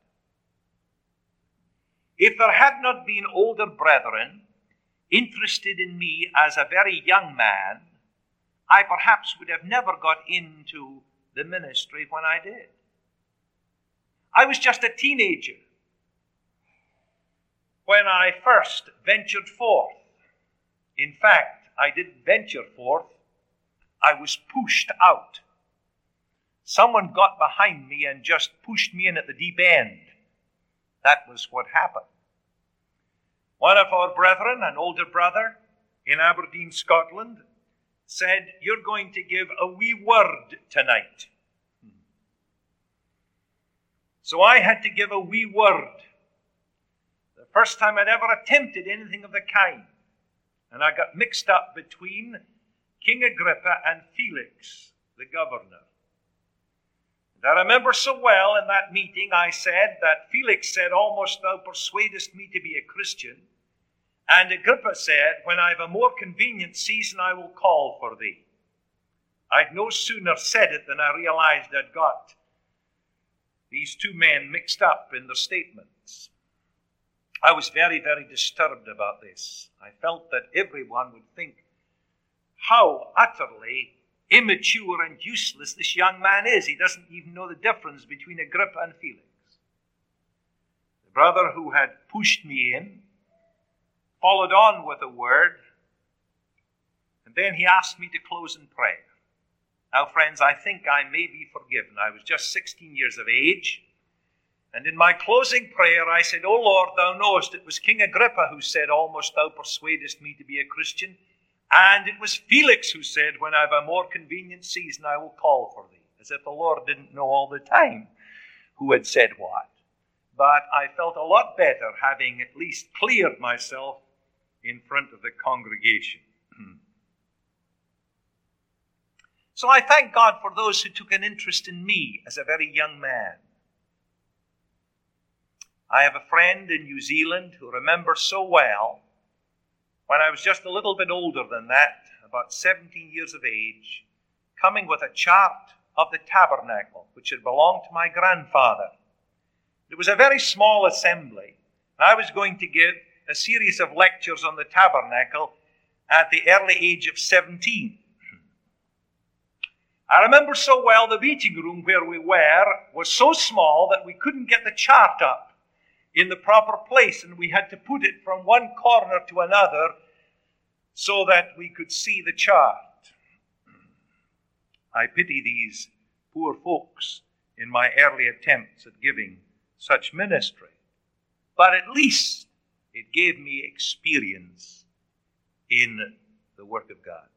If there had not been older brethren interested in me as a very young man, I perhaps would have never got into the ministry when I did. I was just a teenager when I first ventured forth. In fact, I didn't venture forth. I was pushed out. Someone got behind me and just pushed me in at the deep end. That was what happened. One of our brethren, an older brother in Aberdeen, Scotland, said, "You're going to give a wee word tonight." So I had to give a wee word. The first time I'd ever attempted anything of the kind. And I got mixed up between King Agrippa and Felix, the governor. And I remember so well in that meeting I said that Felix said, "Almost thou persuadest me to be a Christian." And Agrippa said, "When I have a more convenient season, I will call for thee." I'd no sooner said it than I realized I'd got these two men mixed up in their statements. I was very, very disturbed about this. I felt that everyone would think how utterly immature and useless this young man is. He doesn't even know the difference between Agrippa and Felix. The brother who had pushed me in followed on with a word, and then he asked me to close in prayer. Now, friends, I think I may be forgiven. I was just 16 years of age, and in my closing prayer I said, O Lord, thou knowest it was King Agrippa who said, almost thou persuadest me to be a Christian, and it was Felix who said, when I have a more convenient season I will call for thee. As if the Lord didn't know all the time who had said what. But I felt a lot better having at least cleared myself in front of the congregation. So I thank God for those who took an interest in me as a very young man. I have a friend in New Zealand who remembers so well when I was just a little bit older than that, about 17 years of age, coming with a chart of the tabernacle, which had belonged to my grandfather. It was a very small assembly, and I was going to give a series of lectures on the tabernacle at the early age of 17. I remember so well the meeting room where we were was so small that we couldn't get the chart up in the proper place, and we had to put it from one corner to another so that we could see the chart. I pity these poor folks in my early attempts at giving such ministry, but at least it gave me experience in the work of God.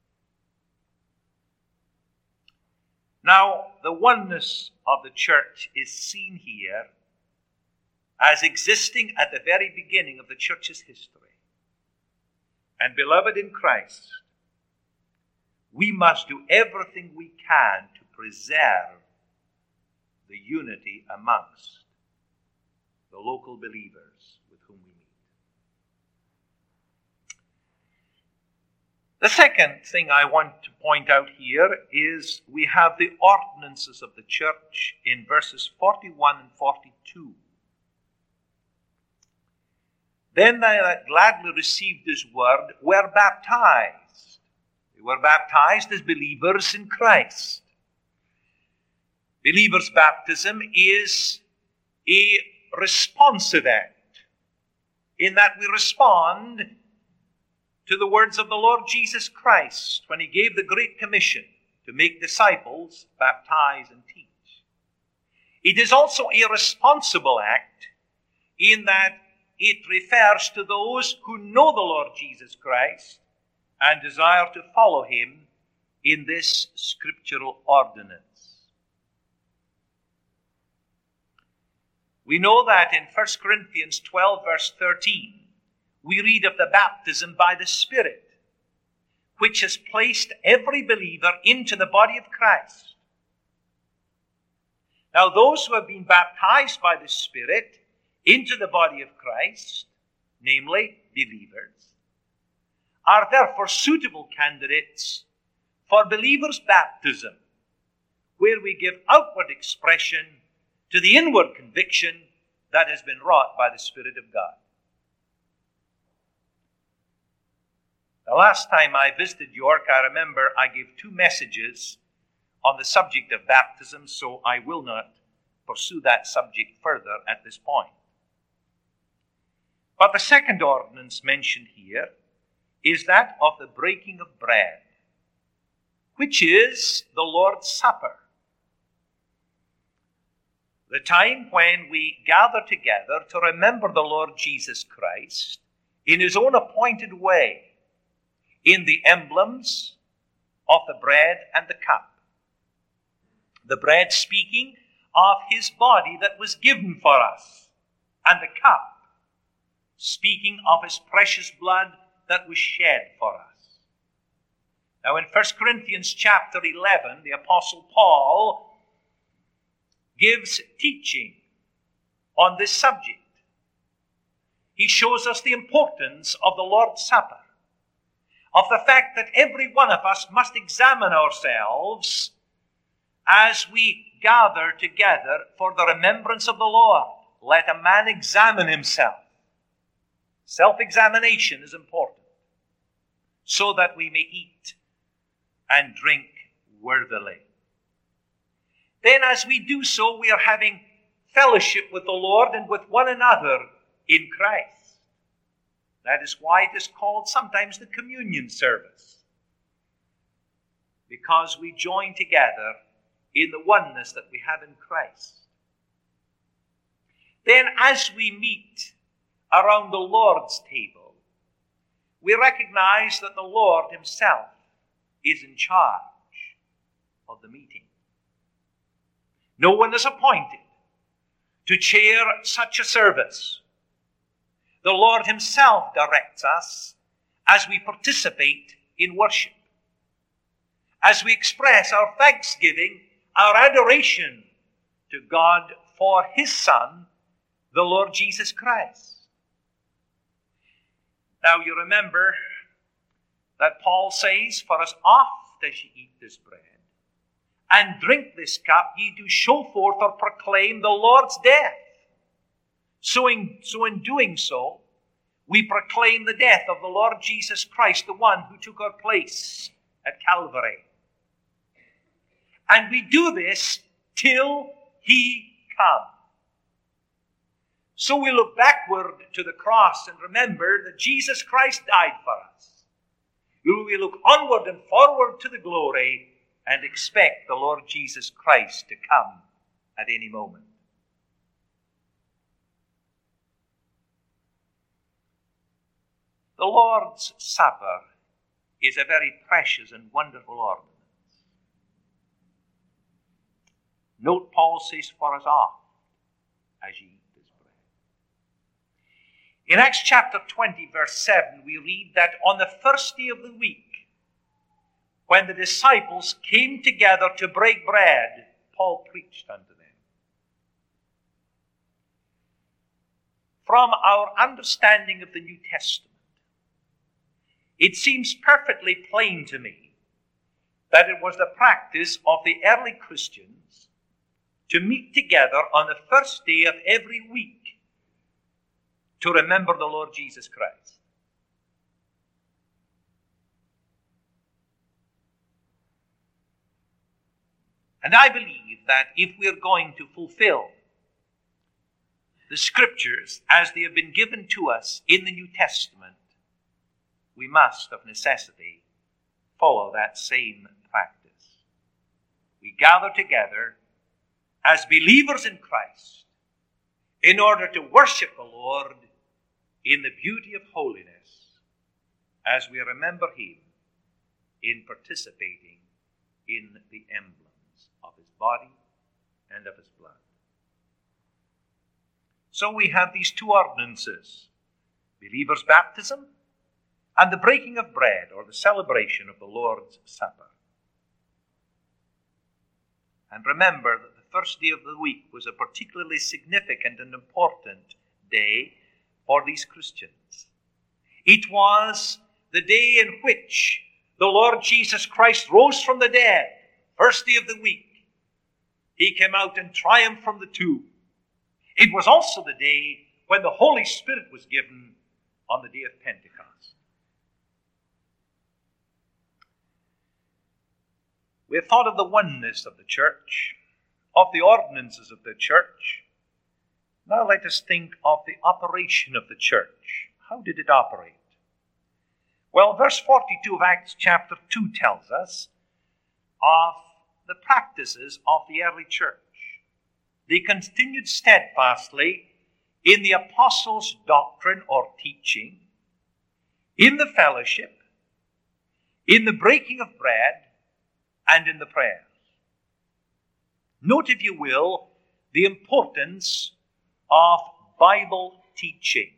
Now, the oneness of the church is seen here as existing at the very beginning of the church's history. And beloved in Christ, we must do everything we can to preserve the unity amongst the local believers with whom we meet. The second thing I want to point out here is we have the ordinances of the church in verses 41 and 42. Then they that gladly received his word were baptized. They were baptized as believers in Christ. Believers' baptism is a responsive act, in that we respond to the words of the Lord Jesus Christ when he gave the Great Commission to make disciples, baptize, and teach. It is also a responsible act in that it refers to those who know the Lord Jesus Christ and desire to follow him in this scriptural ordinance. We know that in 1 Corinthians 12, verse 13, we read of the baptism by the Spirit, which has placed every believer into the body of Christ. Now, those who have been baptized by the Spirit into the body of Christ, namely believers, are therefore suitable candidates for believers' baptism, where we give outward expression to the inward conviction that has been wrought by the Spirit of God. The last time I visited York, I remember I gave 2 messages on the subject of baptism, so I will not pursue that subject further at this point. But the second ordinance mentioned here is that of the breaking of bread, which is the Lord's Supper. The time when we gather together to remember the Lord Jesus Christ in his own appointed way, in the emblems of the bread and the cup. The bread speaking of his body that was given for us, and the cup speaking of his precious blood that was shed for us. Now in 1 Corinthians chapter 11, the Apostle Paul gives teaching on this subject. He shows us the importance of the Lord's Supper, of the fact that every one of us must examine ourselves as we gather together for the remembrance of the Lord. Let a man examine himself. Self-examination is important, so that we may eat and drink worthily. Then as we do so, we are having fellowship with the Lord and with one another in Christ. That is why it is called sometimes the communion service, because we join together in the oneness that we have in Christ. Then as we meet around the Lord's table, we recognize that the Lord himself is in charge of the meeting. No one is appointed to chair such a service. The Lord himself directs us as we participate in worship, as we express our thanksgiving, our adoration to God for his Son, the Lord Jesus Christ. Now you remember that Paul says, "For as oft as ye eat this bread and drink this cup, ye do show forth or proclaim the Lord's death." So in doing so, we proclaim the death of the Lord Jesus Christ, the one who took our place at Calvary. And we do this till he come. So we look backward to the cross and remember that Jesus Christ died for us. We look onward and forward to the glory and expect the Lord Jesus Christ to come at any moment. The Lord's Supper is a very precious and wonderful ordinance. Note Paul says, "For as oft as ye eat this bread." In Acts chapter 20, verse 7, we read that on the first day of the week, when the disciples came together to break bread, Paul preached unto them. From our understanding of the New Testament, it seems perfectly plain to me that it was the practice of the early Christians to meet together on the first day of every week to remember the Lord Jesus Christ. And I believe that if we are going to fulfill the Scriptures as they have been given to us in the New Testament, we must, of necessity, follow that same practice. We gather together as believers in Christ in order to worship the Lord in the beauty of holiness as we remember him in participating in the emblems of his body and of his blood. So we have these two ordinances, believers' baptism and the breaking of bread, or the celebration of the Lord's Supper. And remember that the first day of the week was a particularly significant and important day for these Christians. It was the day in which the Lord Jesus Christ rose from the dead, first day of the week. He came out in triumph from the tomb. It was also the day when the Holy Spirit was given on the day of Pentecost. We have thought of the oneness of the church, of the ordinances of the church. Now let us think of the operation of the church. How did it operate? Well, verse 42 of Acts chapter 2 tells us of the practices of the early church. They continued steadfastly in the apostles' doctrine or teaching, in the fellowship, in the breaking of bread, and in the prayers. Note, if you will, the importance of Bible teaching.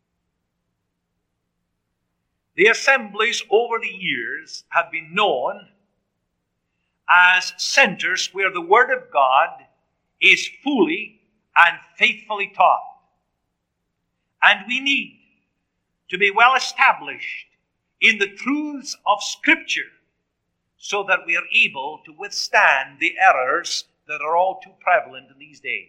The assemblies over the years have been known as centers where the Word of God is fully and faithfully taught. And we need to be well established in the truths of Scripture so that we are able to withstand the errors that are all too prevalent in these days.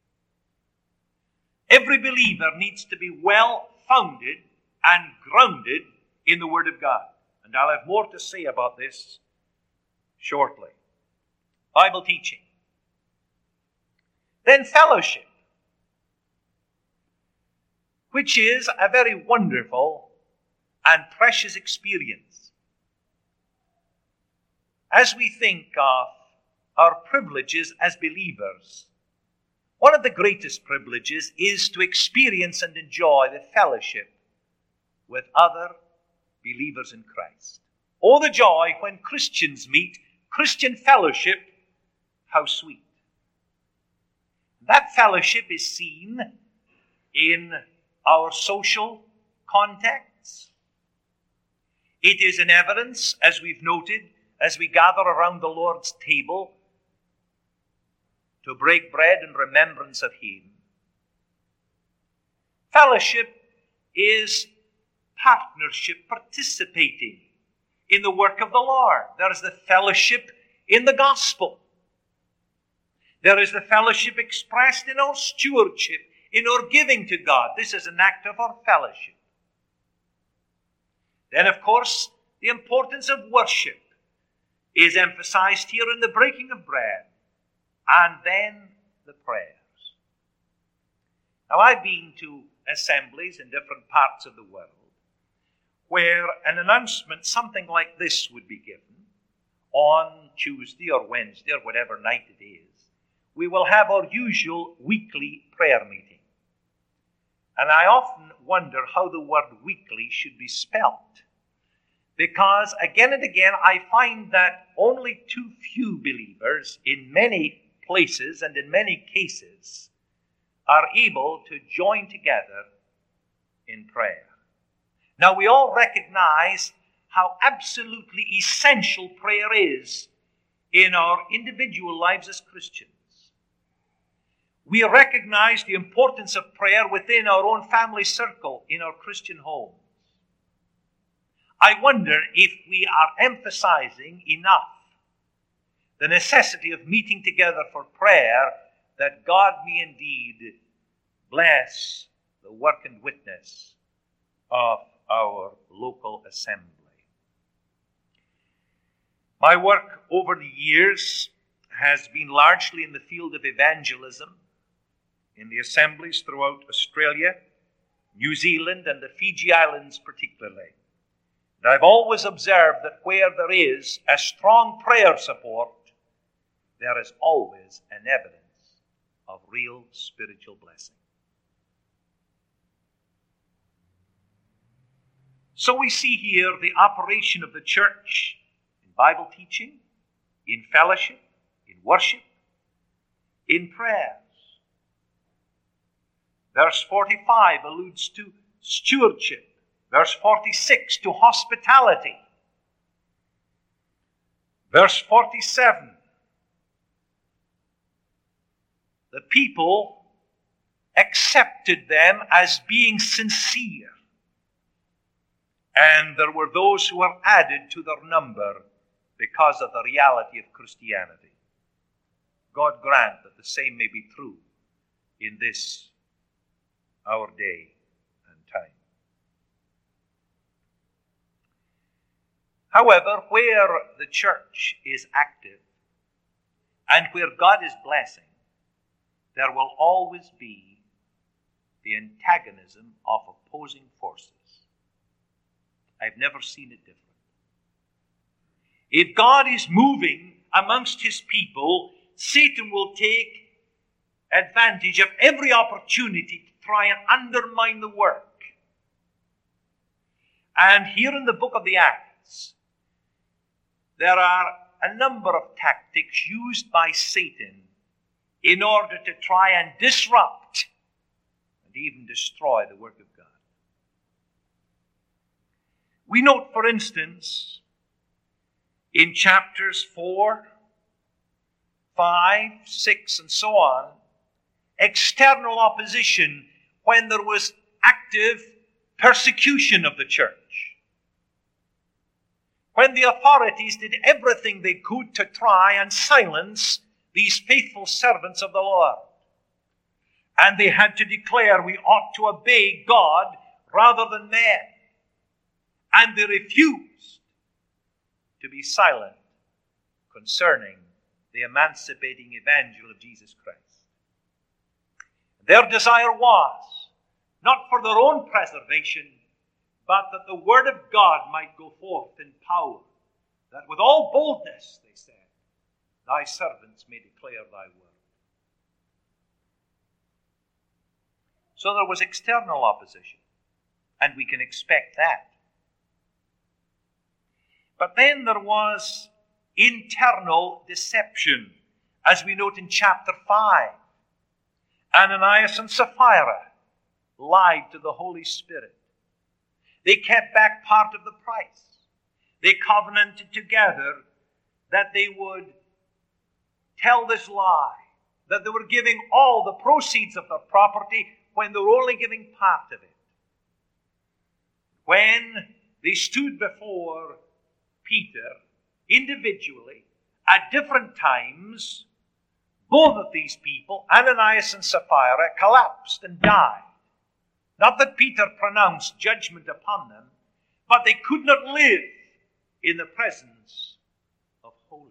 Every believer needs to be well founded and grounded in the Word of God. And I'll have more to say about this shortly. Bible teaching. Then fellowship, which is a very wonderful and precious experience. As we think of our privileges as believers, one of the greatest privileges is to experience and enjoy the fellowship with other believers in Christ. Oh, the joy when Christians meet, Christian fellowship, how sweet. That fellowship is seen in our social contexts. It is in evidence, as we've noted, as we gather around the Lord's table to break bread in remembrance of Him. Fellowship is partnership, participating in the work of the Lord. There is the fellowship in the gospel. There is the fellowship expressed in our stewardship, in our giving to God. This is an act of our fellowship. Then, of course, the importance of worship is emphasized here in the breaking of bread, and then the prayers. Now, I've been to assemblies in different parts of the world where an announcement, something like this, would be given on Tuesday or Wednesday or whatever night it is. We will have our usual weekly prayer meeting. And I often wonder how the word weekly should be spelt. Because again and again I find that only too few believers in many places and in many cases are able to join together in prayer. Now we all recognize how absolutely essential prayer is in our individual lives as Christians. We recognize the importance of prayer within our own family circle, in our Christian homes. I wonder if we are emphasizing enough the necessity of meeting together for prayer, that God may indeed bless the work and witness of our local assembly. My work over the years has been largely in the field of evangelism, in the assemblies throughout Australia, New Zealand, and the Fiji Islands particularly. And I've always observed that where there is a strong prayer support, there is always an evidence of real spiritual blessing. So we see here the operation of the church in Bible teaching, in fellowship, in worship, in prayers. Verse 45 alludes to stewardship. Verse 46 to hospitality. Verse 47, the people accepted them as being sincere, and there were those who were added to their number because of the reality of Christianity. God grant that the same may be true in this, our day and time. However, where the church is active and where God is blessing, there will always be the antagonism of opposing forces. I've never seen it different. If God is moving amongst His people, Satan will take advantage of every opportunity to try and undermine the work. And here in the book of the Acts, there are a number of tactics used by Satan in order to try and disrupt and even destroy the work of God. We note, for instance, in chapters 4, 5, 6, and so on, external opposition when there was active persecution of the church. When the authorities did everything they could to try and silence these faithful servants of the Lord. And they had to declare, we ought to obey God rather than men. And they refused to be silent concerning the emancipating evangel of Jesus Christ. Their desire was not for their own preservation, but that the word of God might go forth in power, that with all boldness, they said, thy servants may declare thy word. So there was external opposition, and we can expect that. But then there was internal deception, as we note in chapter 5. Ananias and Sapphira lied to the Holy Spirit. They kept back part of the price. They covenanted together that they would tell this lie, that they were giving all the proceeds of their property when they were only giving part of it. When they stood before Peter individually at different times, both of these people, Ananias and Sapphira, collapsed and died. Not that Peter pronounced judgment upon them, but they could not live in the presence of holiness.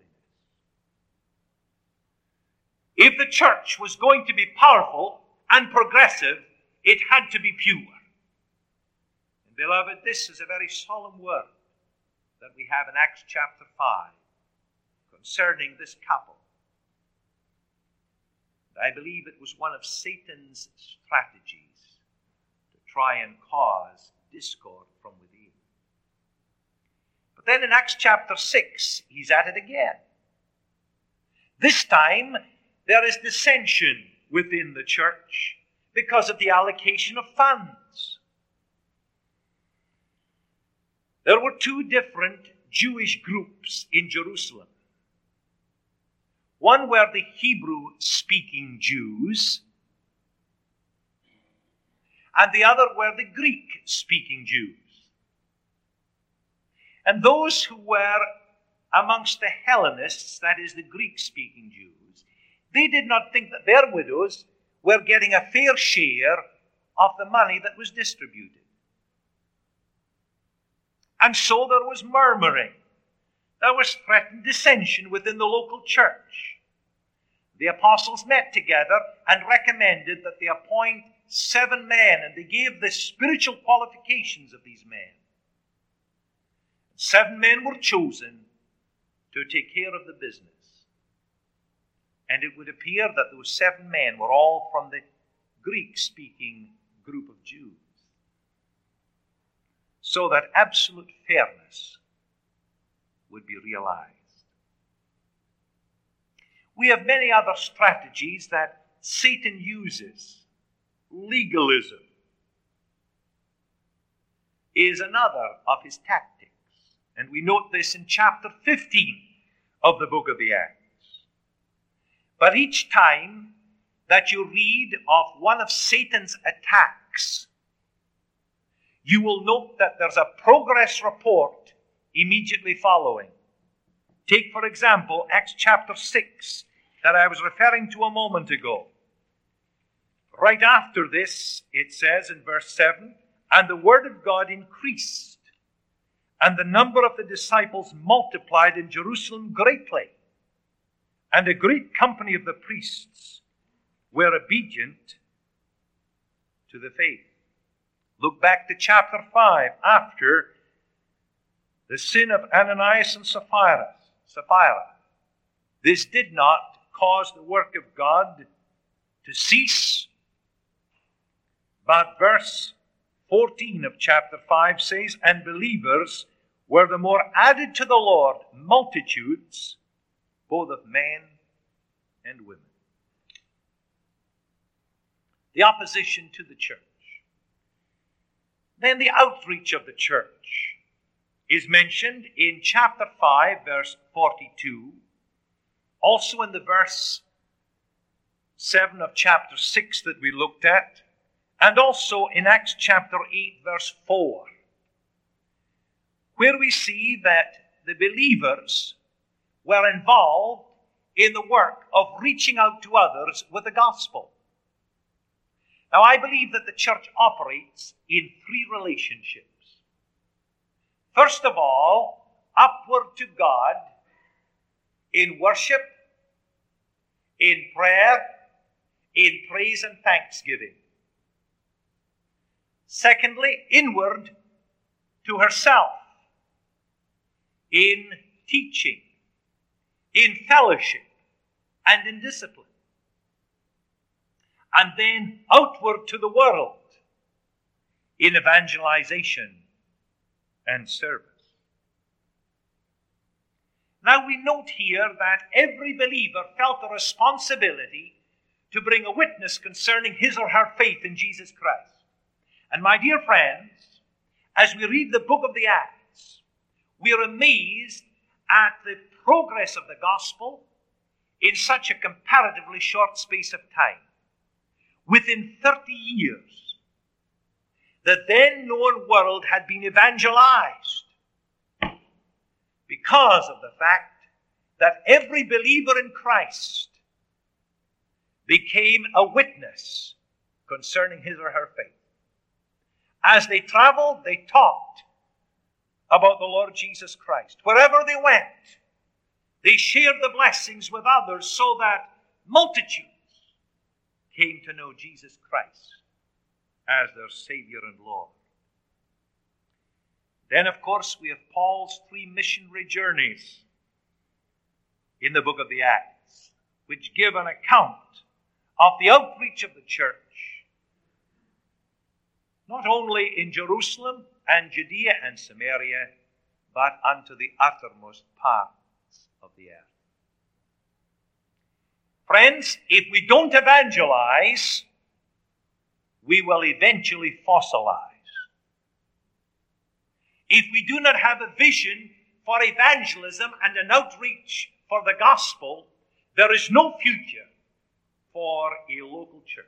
If the church was going to be powerful and progressive, it had to be pure. And beloved, this is a very solemn word that we have in Acts chapter 5 concerning this couple. I believe it was one of Satan's strategies to try and cause discord from within. But then in Acts chapter 6, he's at it again. This time, there is dissension within the church because of the allocation of funds. There were two different Jewish groups in Jerusalem. One were the Hebrew-speaking Jews, and the other were the Greek-speaking Jews. And those who were amongst the Hellenists, that is, the Greek-speaking Jews, they did not think that their widows were getting a fair share of the money that was distributed. And so there was murmuring. There was threatened dissension within the local church. The apostles met together and recommended that they appoint 7 men, and they gave the spiritual qualifications of these men. 7 men were chosen to take care of the business. And it would appear that those 7 men were all from the Greek-speaking group of Jews, so that absolute fairness would be realized. We have many other strategies that Satan uses. Legalism is another of his tactics. And we note this in chapter 15 of the book of the Acts. But each time that you read of one of Satan's attacks, you will note that there's a progress report immediately following. Take, for example, Acts chapter 6 that I was referring to a moment ago. Right after this, it says in verse 7, and the word of God increased, and the number of the disciples multiplied in Jerusalem greatly, and a great company of the priests were obedient to the faith. Look back to chapter 5, after the sin of Ananias and Sapphira. This did not cause the work of God to cease, but verse 14 of chapter 5 says, and believers were the more added to the Lord, multitudes, both of men and women. The opposition to the church. Then the outreach of the church is mentioned in chapter 5, verse 42, also in the verse 7 of chapter 6 that we looked at, and also in Acts chapter 8, verse 4, where we see that the believers were involved in the work of reaching out to others with the gospel. Now, I believe that the church operates in 3 relationships. First of all, upward to God in worship in prayer, in praise and thanksgiving. Secondly, inward to herself, in teaching, in fellowship, and in discipline. And then outward to the world, in evangelization and service. Now we note here that every believer felt a responsibility to bring a witness concerning his or her faith in Jesus Christ. And my dear friends, as we read the book of the Acts, we are amazed at the progress of the gospel in such a comparatively short space of time. Within 30 years, the then known world had been evangelized because of the fact that every believer in Christ became a witness concerning his or her faith. As they traveled, they talked about the Lord Jesus Christ. Wherever they went, they shared the blessings with others so that multitudes came to know Jesus Christ as their Savior and Lord. Then, of course, we have Paul's 3 missionary journeys in the book of the Acts, which give an account of the outreach of the church, not only in Jerusalem and Judea and Samaria, but unto the uttermost parts of the earth. Friends, if we don't evangelize, we will eventually fossilize. If we do not have a vision for evangelism and an outreach for the gospel, there is no future for a local church.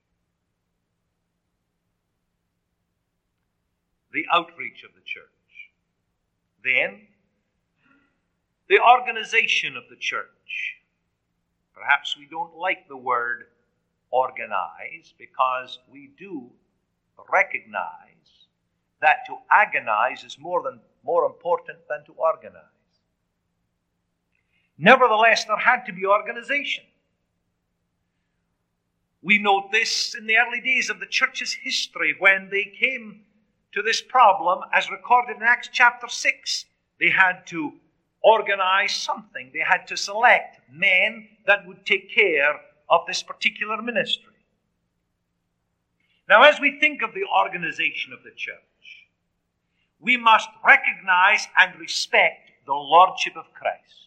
The outreach of the church. Then, the organization of the church. Perhaps we don't like the word organize because we do recognize that to agonize is more important than to organize. Nevertheless, there had to be organization. We note this in the early days of the church's history when they came to this problem, as recorded in Acts chapter 6. They had to organize something. They had to select men that would take care of this particular ministry. Now, as we think of the organization of the church, we must recognize and respect the Lordship of Christ.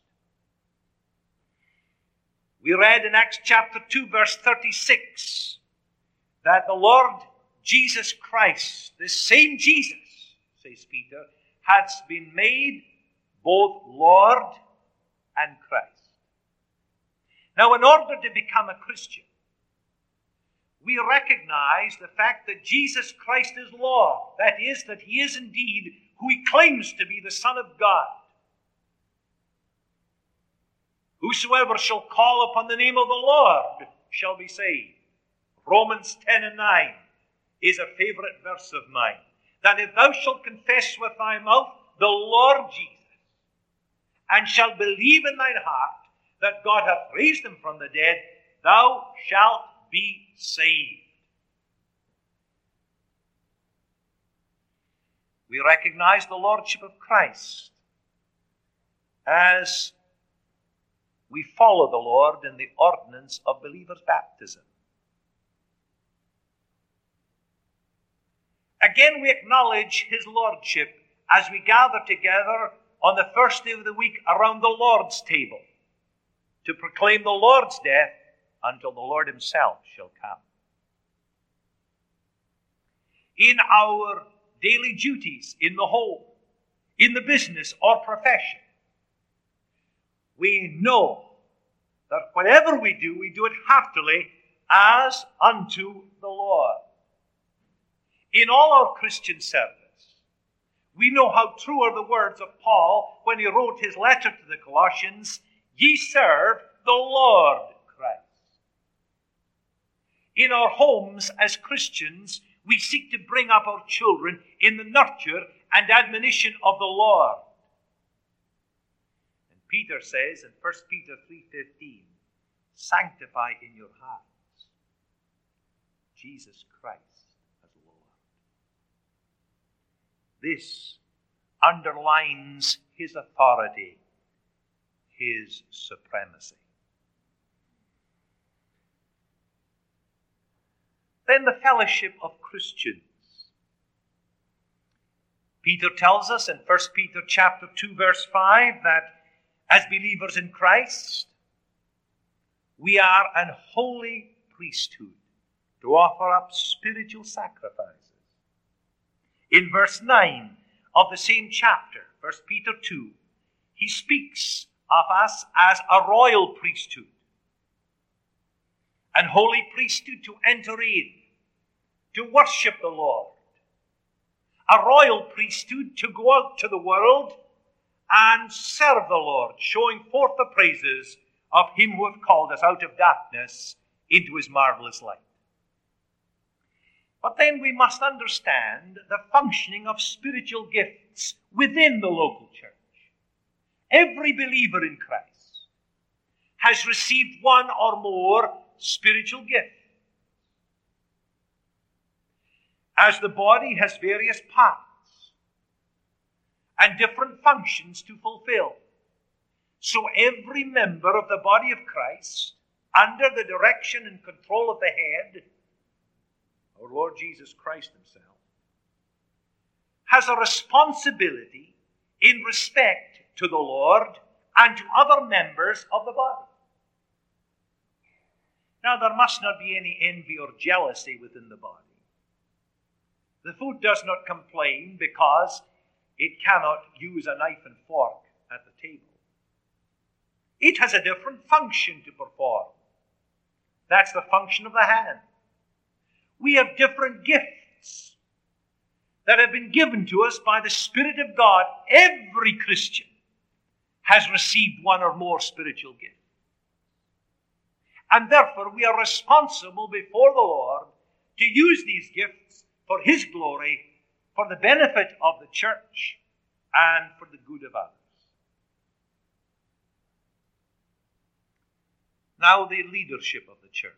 We read in Acts chapter 2, verse 36, that the Lord Jesus Christ, this same Jesus, says Peter, has been made both Lord and Christ. Now, in order to become a Christian, we recognize the fact that Jesus Christ is Lord. That is, that he is indeed who he claims to be, the Son of God. Whosoever shall call upon the name of the Lord shall be saved. Romans 10 and 9 is a favorite verse of mine. That if thou shalt confess with thy mouth the Lord Jesus, and shalt believe in thine heart that God hath raised him from the dead, thou shalt be saved. We recognize the Lordship of Christ as we follow the Lord in the ordinance of believers' baptism. Again, we acknowledge his Lordship as we gather together on the first day of the week around the Lord's table to proclaim the Lord's death until the Lord himself shall come. In our daily duties, in the home, in the business or profession, we know that whatever we do it heartily as unto the Lord. In all our Christian service, we know how true are the words of Paul when he wrote his letter to the Colossians, ye serve the Lord Christ. In our homes as Christians, we seek to bring up our children in the nurture and admonition of the Lord. And Peter says in 1 Peter 3:15, sanctify in your hearts Jesus Christ as Lord. This underlines his authority, his supremacy. Then the fellowship of Christians. Peter tells us in 1 Peter chapter 2, verse 5, that as believers in Christ, we are an holy priesthood to offer up spiritual sacrifices. In verse 9 of the same chapter, 1 Peter 2, he speaks of us as a royal priesthood, an holy priesthood to enter in, to worship the Lord, a royal priesthood to go out to the world and serve the Lord, showing forth the praises of him who hath called us out of darkness into his marvelous light. But then we must understand the functioning of spiritual gifts within the local church. Every believer in Christ has received one or more spiritual gifts. As the body has various parts and different functions to fulfill, so every member of the body of Christ, under the direction and control of the head, our Lord Jesus Christ himself, has a responsibility in respect to the Lord and to other members of the body. Now, there must not be any envy or jealousy within the body. The food does not complain because it cannot use a knife and fork at the table. It has a different function to perform. That's the function of the hand. We have different gifts that have been given to us by the Spirit of God. Every Christian has received one or more spiritual gifts. And therefore we are responsible before the Lord to use these gifts for his glory, for the benefit of the church, and for the good of others. Now, the leadership of the church.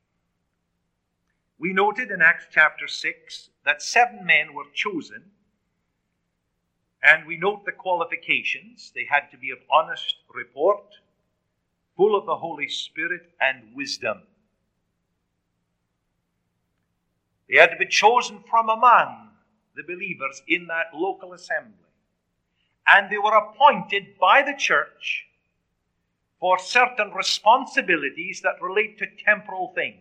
We noted in Acts chapter 6 that 7 men were chosen, and we note the qualifications. They had to be of honest report, full of the Holy Spirit and wisdom. They had to be chosen from among the believers in that local assembly. And they were appointed by the church for certain responsibilities that relate to temporal things.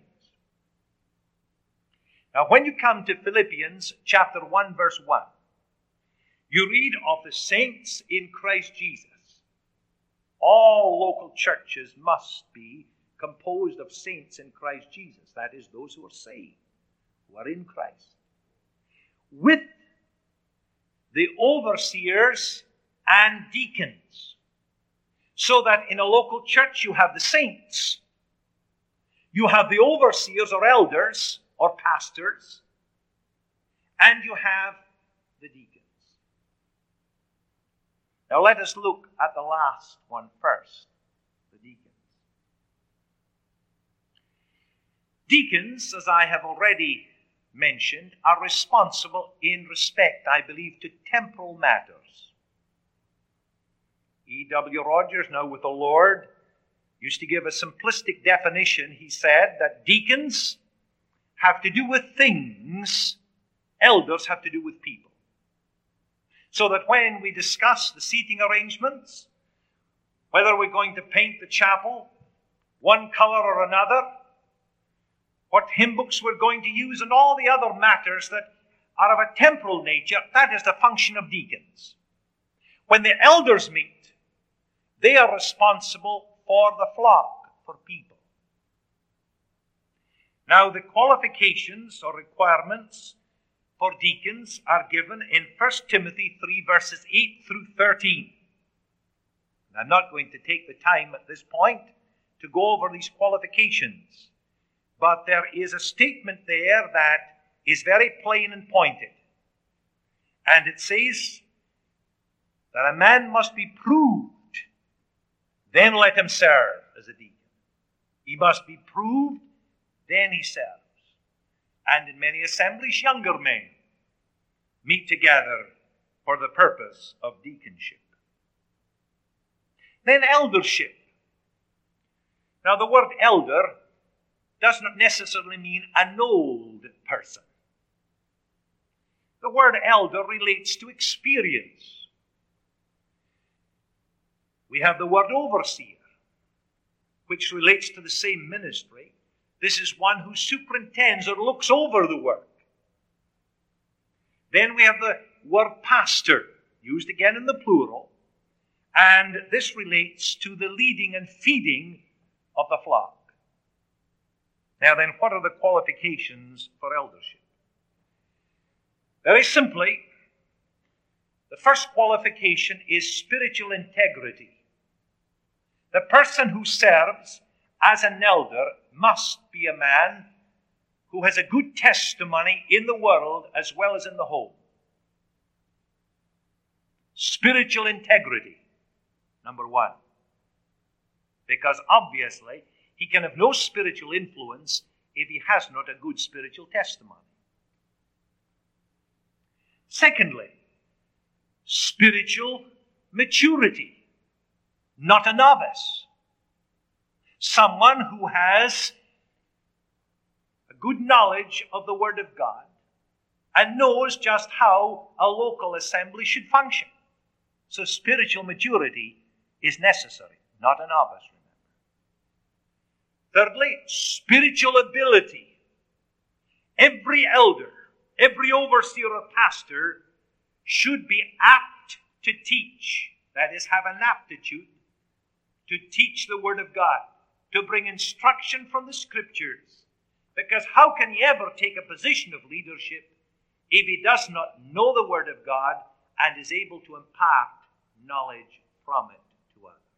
Now, when you come to Philippians chapter 1, verse 1, you read of the saints in Christ Jesus. All local churches must be composed of saints in Christ Jesus. That is, those who are saved, who are in Christ. With the overseers and deacons. So that in a local church you have the saints, you have the overseers or elders or pastors, and you have the deacons. Now let us look at the last one first, the deacons. Deacons, as I have already mentioned, are responsible in respect, I believe, to temporal matters. E.W. Rogers, now with the Lord, used to give a simplistic definition. He said that deacons have to do with things, elders have to do with people. So that when we discuss the seating arrangements, whether we're going to paint the chapel one color or another, what hymn books we're going to use, and all the other matters that are of a temporal nature, that is the function of deacons. When the elders meet, they are responsible for the flock, for people. Now, the qualifications or requirements for deacons are given in 1 Timothy 3, verses 8 through 13. And I'm not going to take the time at this point to go over these qualifications, but there is a statement there that is very plain and pointed. And it says that a man must be proved, then let him serve as a deacon. He must be proved, then he serves. And in many assemblies, younger men meet together for the purpose of deaconship. Then eldership. Now the word elder does not necessarily mean an old person. The word elder relates to experience. We have the word overseer, which relates to the same ministry. This is one who superintends or looks over the work. Then we have the word pastor, used again in the plural, and this relates to the leading and feeding of the flock. Now then, what are the qualifications for eldership? Very simply, the first qualification is spiritual integrity. The person who serves as an elder must be a man who has a good testimony in the world as well as in the home. Spiritual integrity, number one. Because obviously, he can have no spiritual influence if he has not a good spiritual testimony. Secondly, spiritual maturity, not a novice. Someone who has a good knowledge of the Word of God and knows just how a local assembly should function. So spiritual maturity is necessary, not a novice, remember. Thirdly, spiritual ability. Every elder, every overseer or pastor should be apt to teach. That is, have an aptitude to teach the Word of God, to bring instruction from the Scriptures. Because how can he ever take a position of leadership if he does not know the Word of God and is able to impart knowledge from it to others?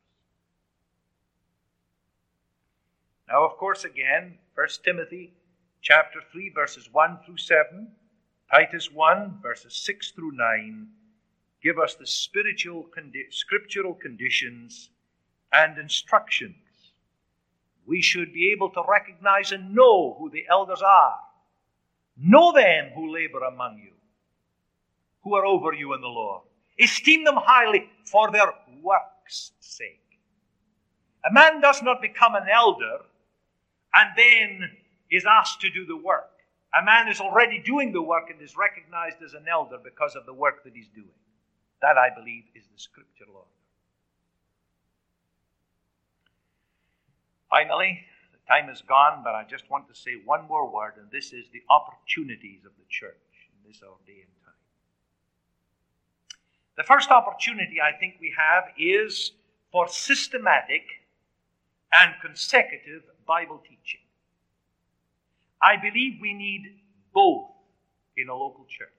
Now, of course, again, 1 Timothy chapter 3, verses 1 through 7, Titus 1, verses 6 through 9, give us the scriptural conditions and instructions. We should be able to recognize and know who the elders are. Know them who labor among you, who are over you in the Lord. Esteem them highly for their work's sake. A man does not become an elder and then is asked to do the work. A man is already doing the work and is recognized as an elder because of the work that he's doing. That, I believe, is the scriptural order. Finally, the time is gone, but I just want to say one more word, and this is the opportunities of the church in this our day and time. The first opportunity I think we have is for systematic and consecutive Bible teaching. I believe we need both in a local church.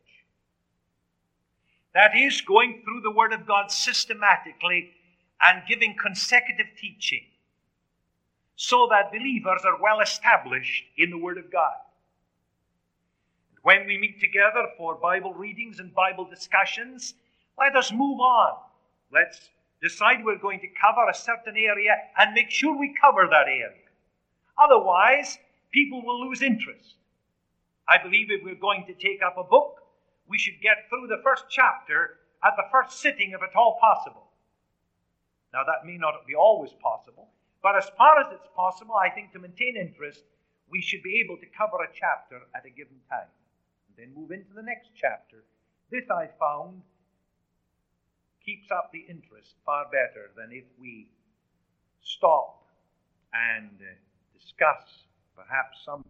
That is, going through the Word of God systematically and giving consecutive teaching so that believers are well established in the Word of God. When we meet together for Bible readings and Bible discussions, let us move on. Let's decide we're going to cover a certain area and make sure we cover that area. Otherwise, people will lose interest. I believe if we're going to take up a book, we should get through the first chapter at the first sitting if at all possible. Now, that may not be always possible, but as far as it's possible, I think to maintain interest, we should be able to cover a chapter at a given time, and then move into the next chapter. This, I found, keeps up the interest far better than if we stop and discuss perhaps some